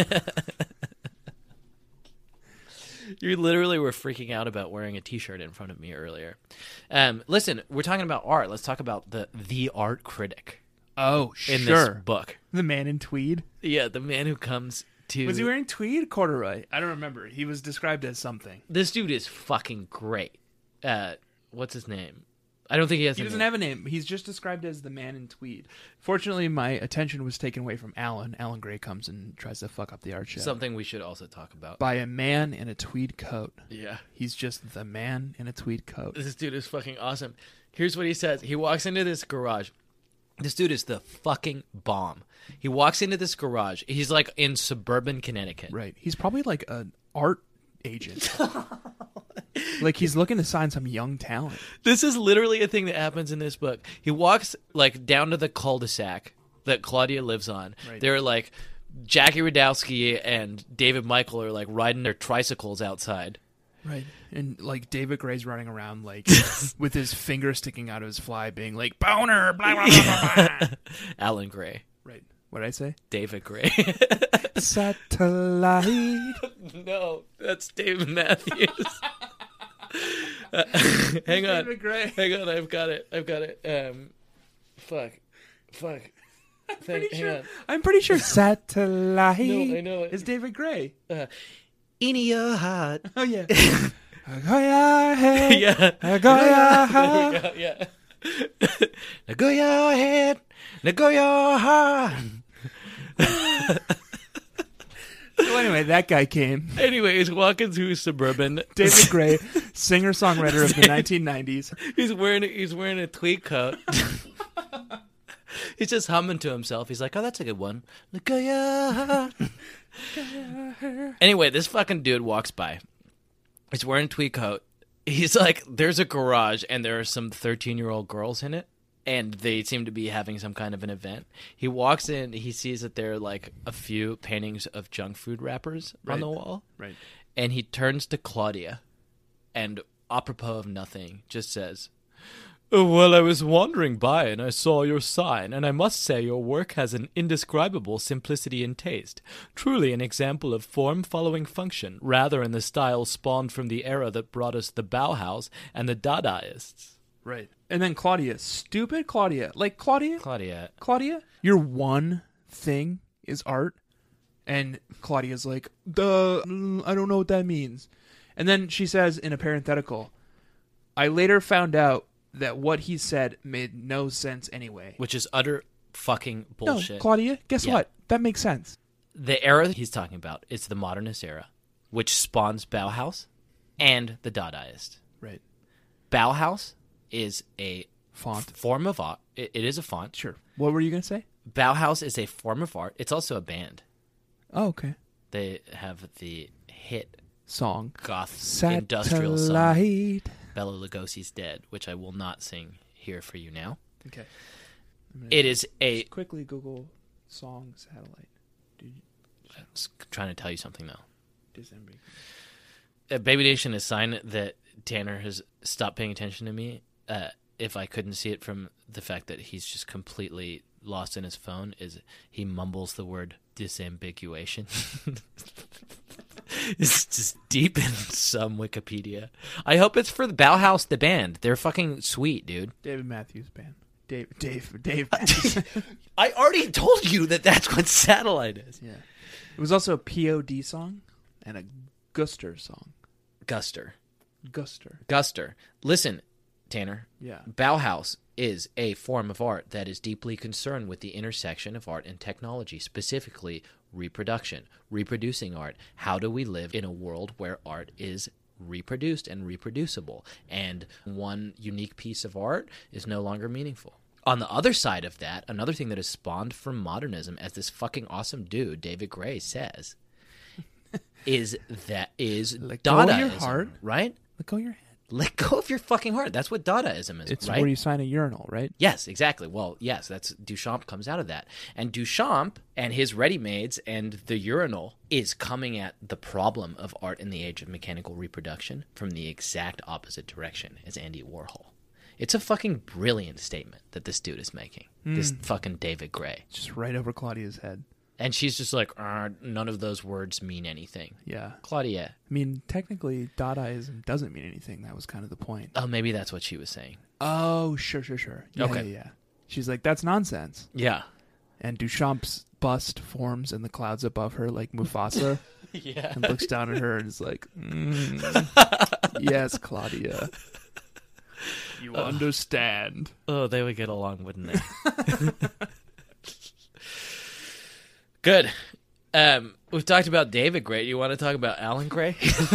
You literally were freaking out about wearing a T-shirt in front of me earlier. Listen, we're talking about art. Let's talk about the art critic. Oh, in sure. this book. The man in tweed. Yeah, the man who comes to. Was he wearing tweed? Corduroy? I don't remember. He was described as something. This dude is fucking great. What's his name? I don't think he has. He doesn't have a name. He's just described as the man in tweed. Fortunately, my attention was taken away from Alan. Alan Gray comes and tries to fuck up the art show. Something we should also talk about. By a man in a tweed coat. Yeah. He's just the man in a tweed coat. This dude is fucking awesome. Here's what he says. He walks into this garage. This dude is the fucking bomb. He walks into this garage. He's like in suburban Connecticut. Right. He's probably like an art agent. Like he's looking to sign some young talent. This is literally a thing that happens in this book. He walks like down to the cul-de-sac that Claudia lives on. Right. They're like Jackie Radowski and David Michael are like riding their tricycles outside. Right. And like David Gray's running around like with his finger sticking out of his fly being like boner blah blah blah blah, blah. Alan Gray. Right. What did I say? David Gray. Satellite. No, that's David Matthews. Hang on. David Gray. Hang on, I've got it. Fuck. I'm pretty sure Satellite No, I know it. is David Gray. In your heart. Oh yeah. I go your head. Yeah. I go your heart. There we go, yeah. Now go your head. Now go your heart. So anyway, that guy came. Anyways, walking through suburban. David Gray, singer-songwriter of the 1990s. He's wearing a tweed coat. He's just humming to himself. He's like, "Oh, that's a good one." Look at ya. Anyway, this fucking dude walks by. He's wearing a tweed coat. He's like, "There's a garage, and there are some 13-year-old girls in it, and they seem to be having some kind of an event." He walks in. He sees that there are like a few paintings of junk food wrappers on the wall. Right. And he turns to Claudia, and apropos of nothing, just says, "Well, I was wandering by and I saw your sign, and I must say your work has an indescribable simplicity and taste. Truly an example of form following function, rather in the style spawned from the era that brought us the Bauhaus and the Dadaists." Right. And then Claudia, stupid Claudia. Like, Claudia, your one thing is art. And Claudia's like, duh, I don't know what that means. And then she says in a parenthetical, I later found out that what he said made no sense anyway. Which is utter fucking bullshit. No, Claudia, guess what? That makes sense. The era he's talking about is the modernist era, which spawns Bauhaus and the Dadaist. Right. Bauhaus is a Font. form of art. It is a font. Sure. What were you going to say? Bauhaus is a form of art. It's also a band. Oh, okay. They have the hit Song. goth industrial song Satellite. Bela Lugosi's Dead, which I will not sing here for you now. Okay. It is a... Just quickly Google song satellite. I was trying to tell you something, though. December. Baby Nation is a sign that Tanner has stopped paying attention to me. If I couldn't see it from the fact that he's just completely lost in his phone, is he mumbles the word disambiguation. It's just deep in some Wikipedia. I hope it's for the Bauhaus, the band. They're fucking sweet, dude. David Matthews Band. Dave Matthews. I already told you that that's what Satellite is. Yeah. It was also a POD song and a Guster song. Guster. Listen, Tanner. Yeah. Bauhaus is a form of art that is deeply concerned with the intersection of art and technology, specifically reproduction, reproducing art. How do we live in a world where art is reproduced and reproducible, and one unique piece of art is no longer meaningful? On the other side of that, another thing that has spawned from modernism, as this fucking awesome dude, David Gray, says, is Let go of Dadaism, your heart. right? Let go of your head. Let go of your fucking heart. That's what Dadaism is, It's right? where you sign a urinal, right? Yes, exactly. Well, yes, that's Duchamp comes out of that. And Duchamp and his ready-mades and the urinal is coming at the problem of art in the age of mechanical reproduction from the exact opposite direction as Andy Warhol. It's a fucking brilliant statement that this dude is making. This fucking David Gray. Just right over Claudia's head. And she's just like, none of those words mean anything. Yeah. Claudia. I mean, technically, Dadaism doesn't mean anything. That was kind of the point. Oh, maybe that's what she was saying. Oh, sure. Yeah, Okay. Yeah. She's like, that's nonsense. Yeah. And Duchamp's bust forms in the clouds above her like Mufasa. Yeah. And looks down at her and is like, yes, Claudia. You understand. Oh, they would get along, wouldn't they? Good. We've talked about David Gray. You want to talk about Alan Gray?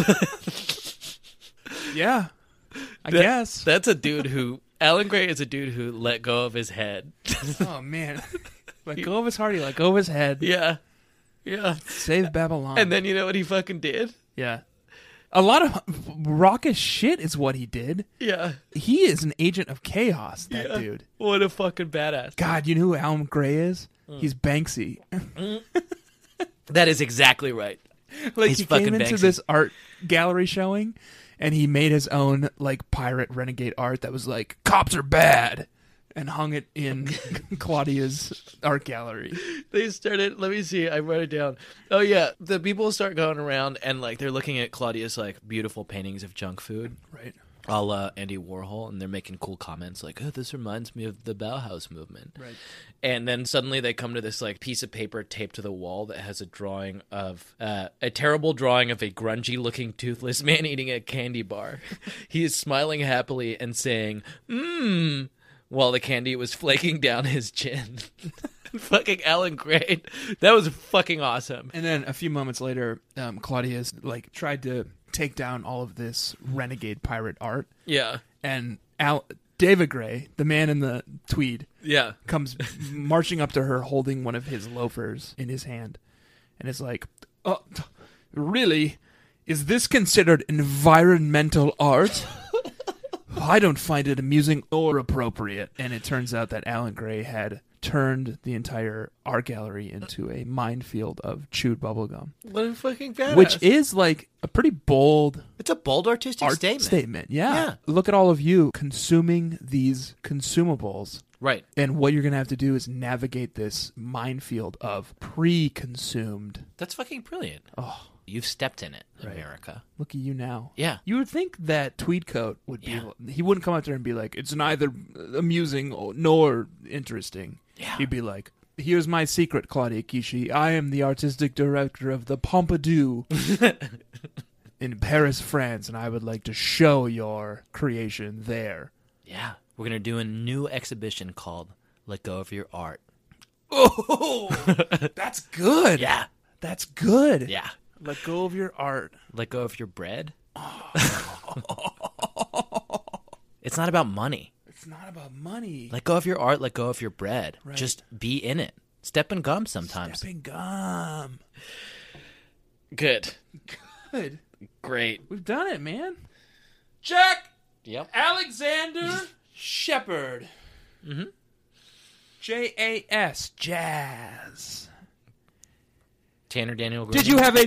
Yeah. I guess. That's a dude who... Alan Gray is a dude who let go of his head. Oh, man. Let go of his heart. He let go of his head. Yeah. Yeah. Save Babylon. And then you know what he fucking did? Yeah. A lot of raucous shit is what he did. Yeah. He is an agent of chaos, that dude. What a fucking badass. God, you know who Alan Gray is? He's Banksy. That is exactly right. Like, He's he fucking came into Banksy. this art gallery showing, and he made his own, like, pirate renegade art that was like, cops are bad, and hung it in Claudia's art gallery. They started, let me see, I wrote it down. Oh yeah, the people start going around and like they're looking at Claudia's like beautiful paintings of junk food. Right. A la Andy Warhol, and they're making cool comments like, oh, this reminds me of the Bauhaus movement. Right. And then suddenly they come to this like piece of paper taped to the wall that has a drawing of a terrible drawing of a grungy looking toothless man eating a candy bar. He is smiling happily and saying, mmm, while the candy was flaking down his chin. Fucking Alan Gray. That was fucking awesome. And then a few moments later, Claudia's like tried to take down all of this renegade pirate art. Yeah. And David Gray, the man in the tweed, Yeah. comes marching up to her holding one of his loafers in his hand. And is like, oh, really? Is this considered environmental art? I don't find it amusing or appropriate. And it turns out that Alan Gray had turned the entire art gallery into a minefield of chewed bubblegum. What a fucking badass. Which is like a pretty bold it's a bold artistic art statement. Yeah. Look at all of you consuming these consumables. Right. And what you're going to have to do is navigate this minefield of pre-consumed. That's fucking brilliant. Oh, You've stepped in it, Right. America. Look at you now. Yeah. You would think that tweed coat would be. Yeah. He wouldn't come out there and be like, "It's neither amusing nor interesting." Yeah. He'd be like, "Here's my secret, Claudia Kishi. I am the artistic director of the Pompidou in Paris, France, and I would like to show your creation there." Yeah. We're going to do a new exhibition called Let Go of Your Art. Oh, that's good. Yeah. That's good. Yeah. Let go of your art. Let go of your bread. It's not about money. It's not about money. Let go of your art. Let go of your bread. Right. Just be in it. Step and gum sometimes. Stepping gum. Good. Good. Great. We've done it, man. Jack Yep. Alexander Shepard. Mhm. JAS. Jazz. Tanner Daniel Green. Did you have a...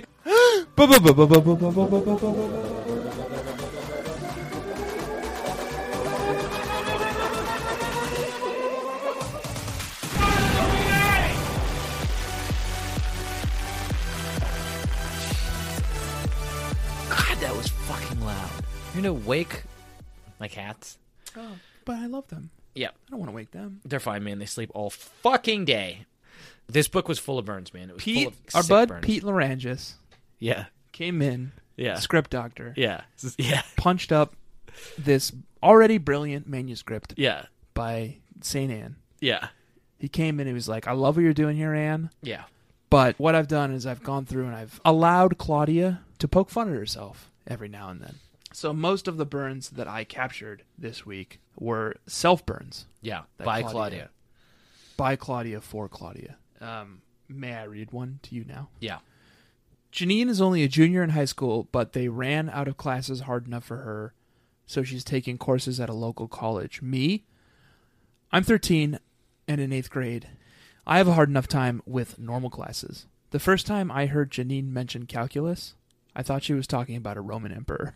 God, that was fucking loud. You're going to wake my cats? Oh, but I love them. Yeah. I don't want to wake them. They're fine, man. They sleep all fucking day. This book was full of burns, man. It was full Pete, of our sick bud, burns. Pete Larangis, Yeah. came in, Yeah. script doctor, Yeah. Yeah. punched up this already brilliant manuscript Yeah. by St. Anne. Yeah. He came in and he was like, "I love what you're doing here, Anne. Yeah. But what I've done is I've gone through and I've allowed Claudia to poke fun at herself every now and then. So most of the burns that I captured this week were self-burns Yeah. that By Claudia. by Claudia for Claudia. May I read one to you now? Yeah. Janine is only a junior in high school, but they ran out of classes hard enough for her, so she's taking courses at a local college. Me? I'm 13 and in 8th grade. I have a hard enough time with normal classes. The first time I heard Janine mention calculus, I thought she was talking about a Roman emperor.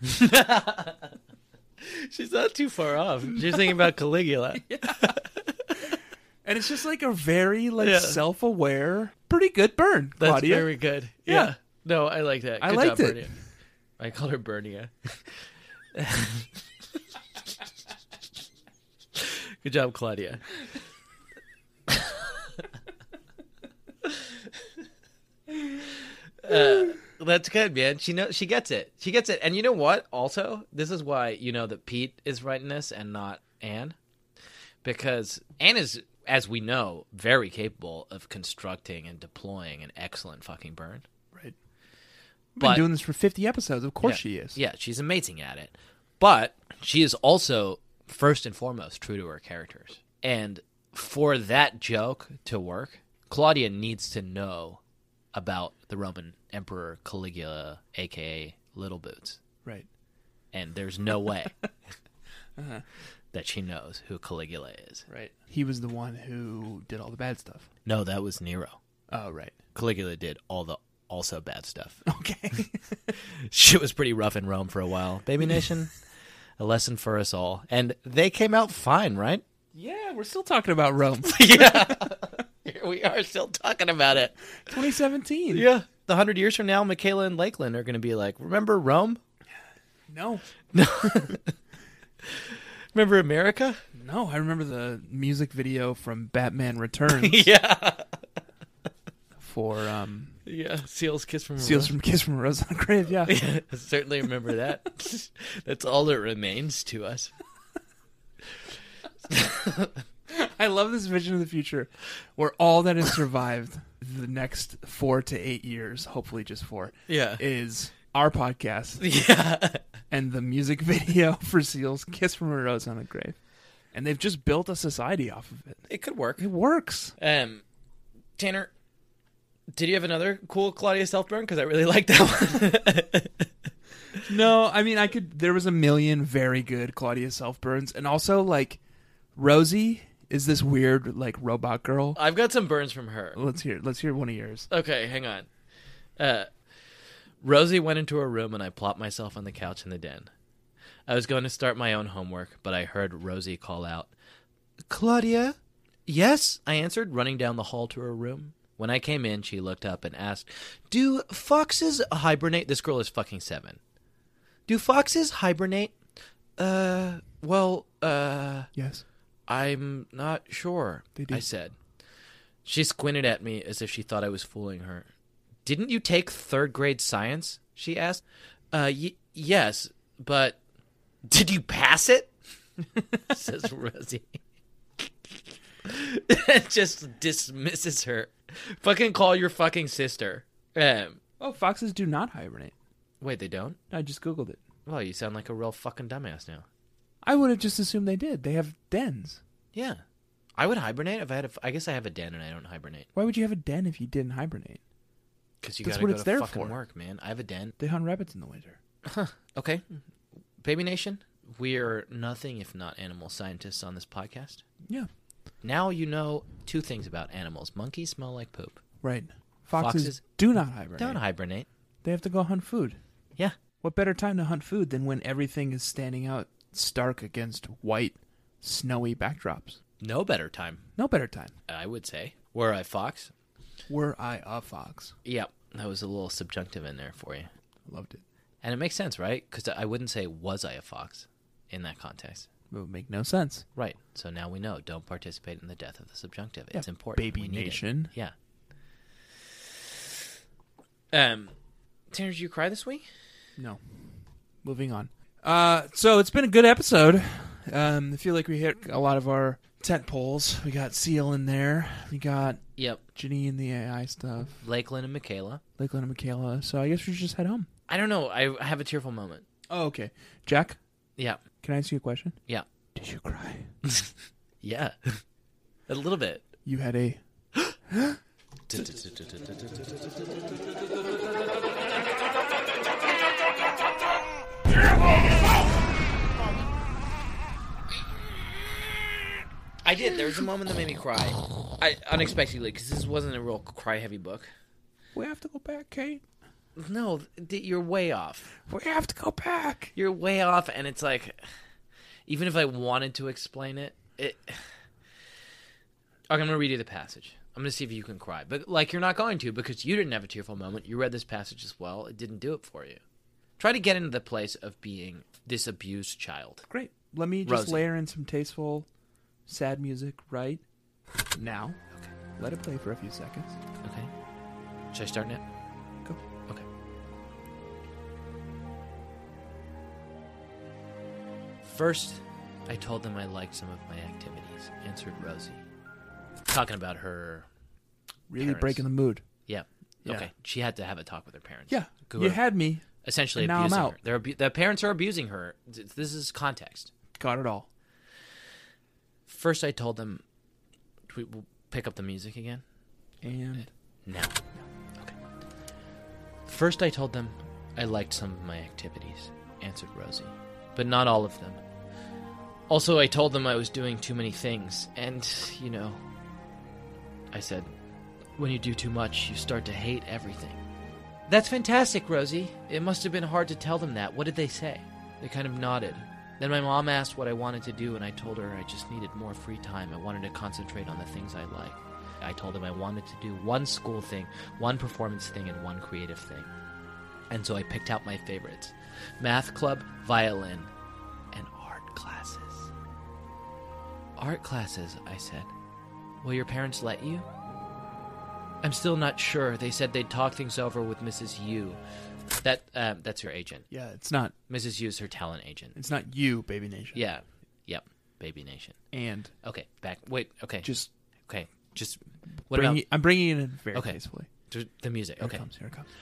She's not too far off. She's thinking about Caligula. And it's just like a very Yeah. self-aware, pretty good burn, That's Claudia. very good. Yeah. Yeah. No, I like that. I Good liked job, it. Bernia. I call her Bernia. Good job, Claudia. That's good, man. She gets it. She gets it. And you know what? Also, this is why you know that Pete is writing this and not Anne, because Anne is, as we know, very capable of constructing and deploying an excellent fucking burn. Right. We've But- been doing this for 50 episodes. Of course Yeah. she is. Yeah, she's amazing at it. But she is also, first and foremost, true to her characters. And for that joke to work, Claudia needs to know about the Roman Emperor Caligula, a.k.a. Little Boots. Right. And there's no way that she knows who Caligula is. Right. He was the one who did all the bad stuff. No, that was Nero. Oh, right. Caligula did all the also bad stuff. Okay. Shit was pretty rough in Rome for a while. Baby Nation, a lesson for us all. And they came out fine, right? Yeah, we're still talking about Rome. Yeah. Here we are still talking about it. 2017. Yeah. 100 years from now, Michaela and Lakeland are going to be like, remember Rome? No. Remember America? No, I remember the music video from Batman Returns Yeah. for Yeah. Seal's Kiss from a Seals Rose. from Kiss from a Rose on a Grave. Yeah. Yeah, I certainly remember that. That's all that remains to us. I love this vision of the future where all that has survived the next 4 to 8 years, hopefully just 4, Yeah. is our podcast Yeah. and the music video for Seals Kiss from a Rose on a Grave. And they've just built a society off of it. It could work. It works. Tanner, did you have another cool Claudia self-burn? Because I really like that one. No, I mean, there was a million very good Claudia self-burns. And also, like, Rosie is this weird, like, robot girl. I've got some burns from her. Let's hear one of yours. Okay, hang on. Rosie went into her room and I plopped myself on the couch in the den. I was going to start my own homework, but I heard Rosie call out, "Claudia?" "Yes," I answered, running down the hall to her room. When I came in, she looked up and asked, "Do foxes hibernate?" This girl is fucking 7. "Do foxes hibernate?" Well, Yes. I'm not sure, They do. I said. She squinted at me as if she thought I was fooling her. "Didn't you take 3rd grade science?" she asked. Yes, but did you pass it?" says Rosie. Just dismisses her. Fucking call your fucking sister. Oh, foxes do not hibernate. Wait, they don't? I just Googled it. Well, you sound like a real fucking dumbass now. I would have just assumed they did. They have dens. Yeah. I would hibernate if I had I guess I have a den and I don't hibernate. Why would you have a den if you didn't hibernate? Because you That's gotta what go it's to there fucking for. work, man. I have a den. They hunt rabbits in the winter. Okay. Baby Nation, we're nothing if not animal scientists on this podcast. Yeah. Now you know 2 things about animals. Monkeys smell like poop. Right. Foxes Foxes do not hibernate. Don't hibernate. They have to go hunt food. Yeah. What better time to hunt food than when everything is standing out stark against white, snowy backdrops? No better time, No better time. I would say. Were I fox? Were I a fox? Yep. That was a little subjunctive in there for you. Loved it. And it makes sense, right? Because I wouldn't say, was I a fox in that context. It would make no sense. Right. So now we know. Don't participate in the death of the subjunctive. Yeah, It's important. Baby We need it. Nation. Yeah. Tanner, did you cry this week? No. Moving on. So it's been a good episode. I feel like we hit a lot of our tent poles. We got Seal in there. We got Yep. Ginny and the AI stuff. Lakeland and Michaela. Lakeland and Michaela. So I guess we should just head home. I don't know. I have a tearful moment. Oh, okay. Jack, Yeah. can I ask you a question? Yeah. Did you cry? Yeah. A little bit. You had a... I did. There was a moment that made me cry. Unexpectedly, because this wasn't a real cry-heavy book. We have to go back, Kate. No, you're way off. We have to go back. You're way off, and it's like, even if I wanted to explain it, I'm going to read you the passage. I'm going to see if you can cry. But, like, you're not going to, because you didn't have a tearful moment. You read this passage as well. It didn't do it for you. Try to get into the place of being this abused child. Great. Let me just Rosie. layer in some tasteful, sad music right now. Okay. Let it play for a few seconds. Okay? Should I start now? Go. Okay. First, I told them I liked some of my activities, answered Rosie. Talking about her... Really Parents. breaking the mood. Yeah. Yeah. Okay. She had to have a talk with her parents. Yeah. Who You are had me. essentially and now I'm abusing out. her. The parents are abusing her. This is context. Got it all. First, I told them... We'll pick up the music again? And Now. Okay. First, I told them I liked some of my activities, answered Rosie, but not all of them. Also, I told them I was doing too many things, and, you know, I said, when you do too much, you start to hate everything. That's fantastic, Rosie. It must have been hard to tell them that. What did they say? They kind of nodded. Then my mom asked what I wanted to do, and I told her I just needed more free time. I wanted to concentrate on the things I like. I told them I wanted to do one school thing, one performance thing, and one creative thing. And so I picked out my favorites. Math club, violin, and art classes. Art classes, I said. Will your parents let you? I'm still not sure. They said they'd talk things over with Mrs. Yu. That's her agent. yeah, it's not Mrs. Yu is her talent agent. you, Baby Nation. Yeah. Yep. Baby Nation. And Okay. Back. Wait. Okay. just Okay. Just. What about I'm bringing it in very Okay. tastefully. the music? Here Okay. it comes. Here it comes.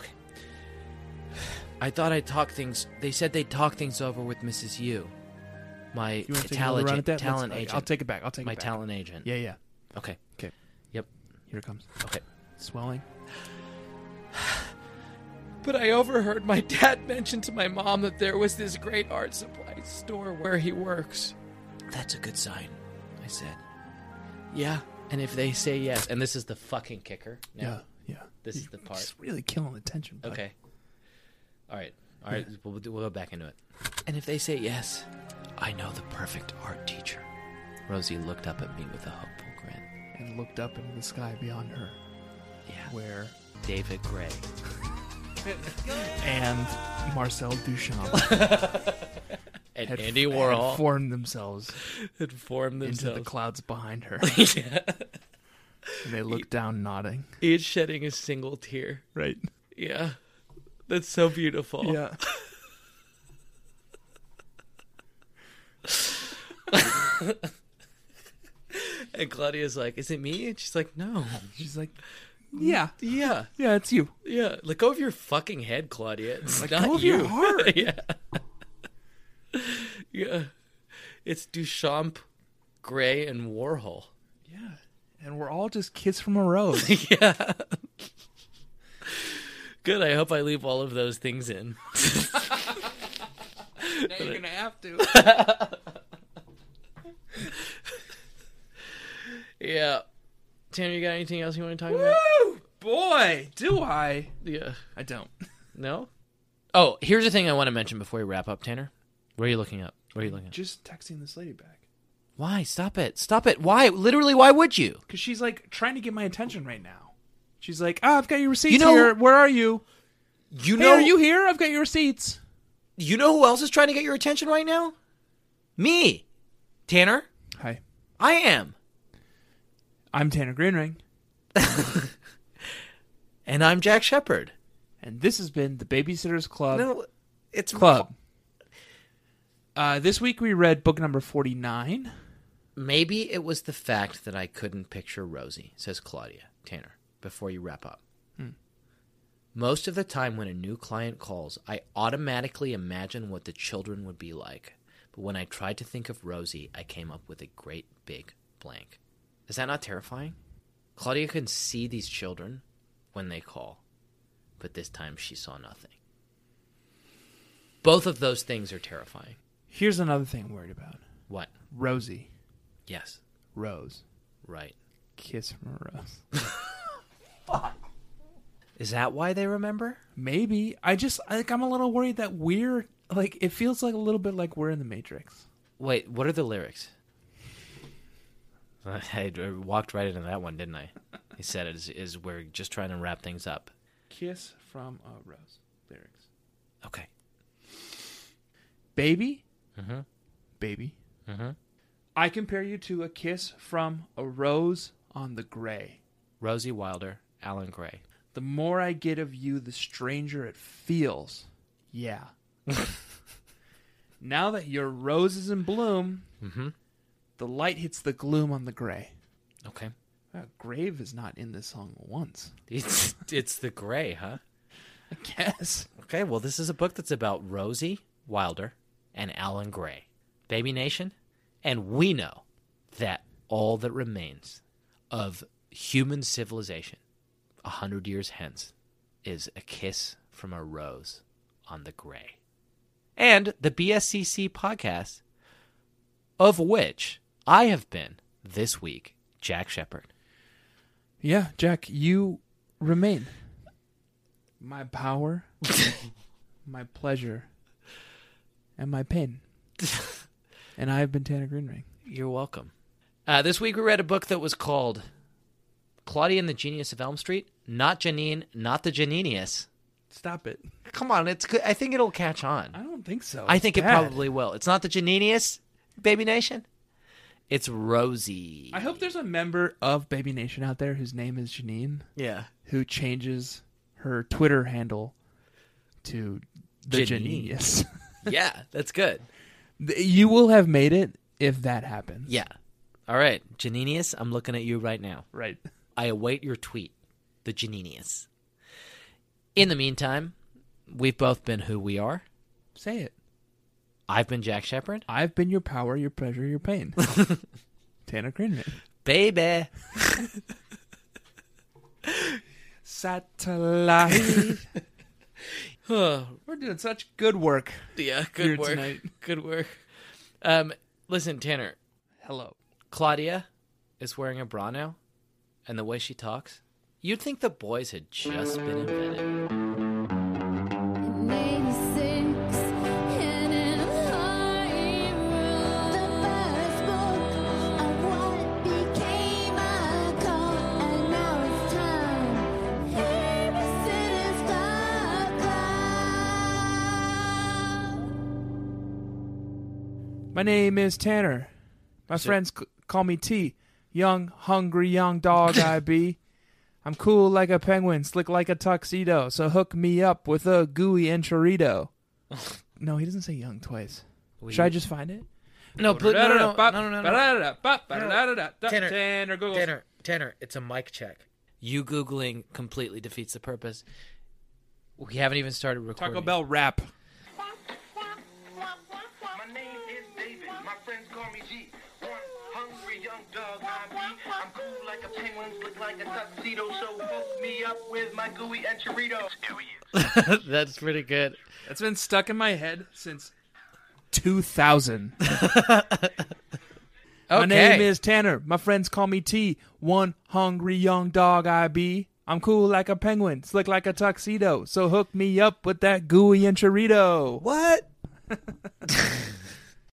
I thought I'd talk things. They said they'd talk things over with Mrs. Yu, my You want to take another run at that? talent Let's- agent. I'll take it back. I'll take my it back. talent agent. Yeah, yeah. Okay. Okay. Yep. Here it comes. Okay. Swelling. But I overheard my dad mention to my mom that there was this great art supply store where he works. That's a good sign, I said. Yeah, and if they say yes, and this is the fucking kicker. Now, Yeah, yeah. This is the part. It's really killing the tension. Bud. Okay. All right. We'll go back into it. And if they say yes, I know the perfect art teacher. Rosie looked up at me with a hopeful grin. And looked up into the sky beyond her. where David Gray. and Marcel Duchamp And had Andy Warhol had formed themselves had formed into themselves. the clouds behind her. Yeah. And they looked down, nodding. Each shedding a single tear. Right. Yeah. That's so beautiful. Yeah. And Claudia's like, is it me? And she's like, no. She's like, yeah, Yeah. it's you. Yeah. Let go of your fucking head, Claudia. It's Let not go of you. your heart. Yeah. Yeah. It's Duchamp, Gray, and Warhol. Yeah. And we're all just kids from a rose. Yeah. Good. I hope I leave all of those things in. Now you're going to have to. Yeah. Tanner, you got anything else you want to talk about? Woo! Boy, do I. Yeah. I don't. No? Oh, here's the thing I want to mention before we wrap up, Tanner. What are you looking up? What are you looking at? Just texting this lady back. Why? Stop it. Stop it. Why? Literally, why would you? Because she's like trying to get my attention right now. She's like, I've got your receipts You know- here. Where are you? You Hey, know are you here? I've got your receipts. You know who else is trying to get your attention right now? Me. Tanner. Hi. I am. I'm Tanner Greenring. And I'm Jack Shepard. And this has been the Babysitters Club No, it's Club. This week we read book number 49. Maybe it was the fact that I couldn't picture Rosie, says Claudia. Tanner, before you wrap up. Most of the time when a new client calls, I automatically imagine what the children would be like. But when I tried to think of Rosie, I came up with a great big blank. Is that not terrifying? Claudia can see these children when they call, but this time she saw nothing. Both of those things are terrifying. Here's another thing I'm worried about. What? Rosie. Yes. Rose. Right. Kiss from a rose. Is that why they remember? Maybe. I'm a little worried that we're, like, it feels like a little bit like we're in the Matrix. Wait, what are the lyrics? I walked right into that one, didn't I? He said it is we're just trying to wrap things up. Kiss from a rose. Lyrics. Okay. Baby. Mm-hmm. Baby. Mm-hmm. I compare you to a kiss from a rose on the gray. Rosie Wilder, Alan Gray. The more I get of you, the stranger it feels. Yeah. Now that your rose is in bloom, Mm-hmm. the light hits the gloom on the gray. Okay. Grave is not in this song once. It's the Gray, huh? I guess. Okay, well, this is a book that's about Rosie Wilder and Alan Gray. Baby Nation. And we know that all that remains of human civilization 100 years hence is a kiss from a rose on the gray. And the BSCC podcast, of which I have been this week, Jack Shepard. Yeah, Jack, you remain. My power, my pleasure, and my pain. And I have been Tanner Greenring. You're welcome. This week we read a book that was called Claudia and the Genius of Elm Street. Not Janine, not the Janinius. Stop it. Come on, it's good. I think it'll catch on. I don't think so. I It's think it bad. probably will. It's not the Janinius, Baby Nation. It's Rosie. I hope there's a member of Baby Nation out there whose name is Janine, Yeah. who changes her Twitter handle to the Janine. Genius. Yeah, that's good. You will have made it if that happens. Yeah. All right, Janinius, I'm looking at you right now. Right. I await your tweet, the Janinius. In the meantime, we've both been who we are. Say it. I've been Jack Shepard. I've been your power, your pleasure, your pain. Tanner Greenman. Baby. Satellite. Oh, We're doing such good work. yeah, Here good work. tonight. Good work. Listen, Tanner, Hello. Claudia is wearing a bra now, and the way she talks, you'd think the boys had just been invented. My name is Tanner. My friends call me T. Young, hungry, young dog I be. I'm cool like a penguin, slick like a tuxedo. So hook me up with a gooey enchilado. No, he doesn't say young twice. Should I just find it? No, no. Tanner, it's a mic check. You Googling completely defeats the purpose. We haven't even started recording. Taco Bell rap. My name is David. My friends call me G. One hungry young dog I be. I'm cool like a penguin, slick like a tuxedo. So hook me up with my gooey enchilada. That's pretty good. That's been stuck in my head since 2000. Okay. My name is Tanner. My friends call me T. One hungry young dog I be. I'm cool like a penguin, slick like a tuxedo. So hook me up with that gooey enchilada. What?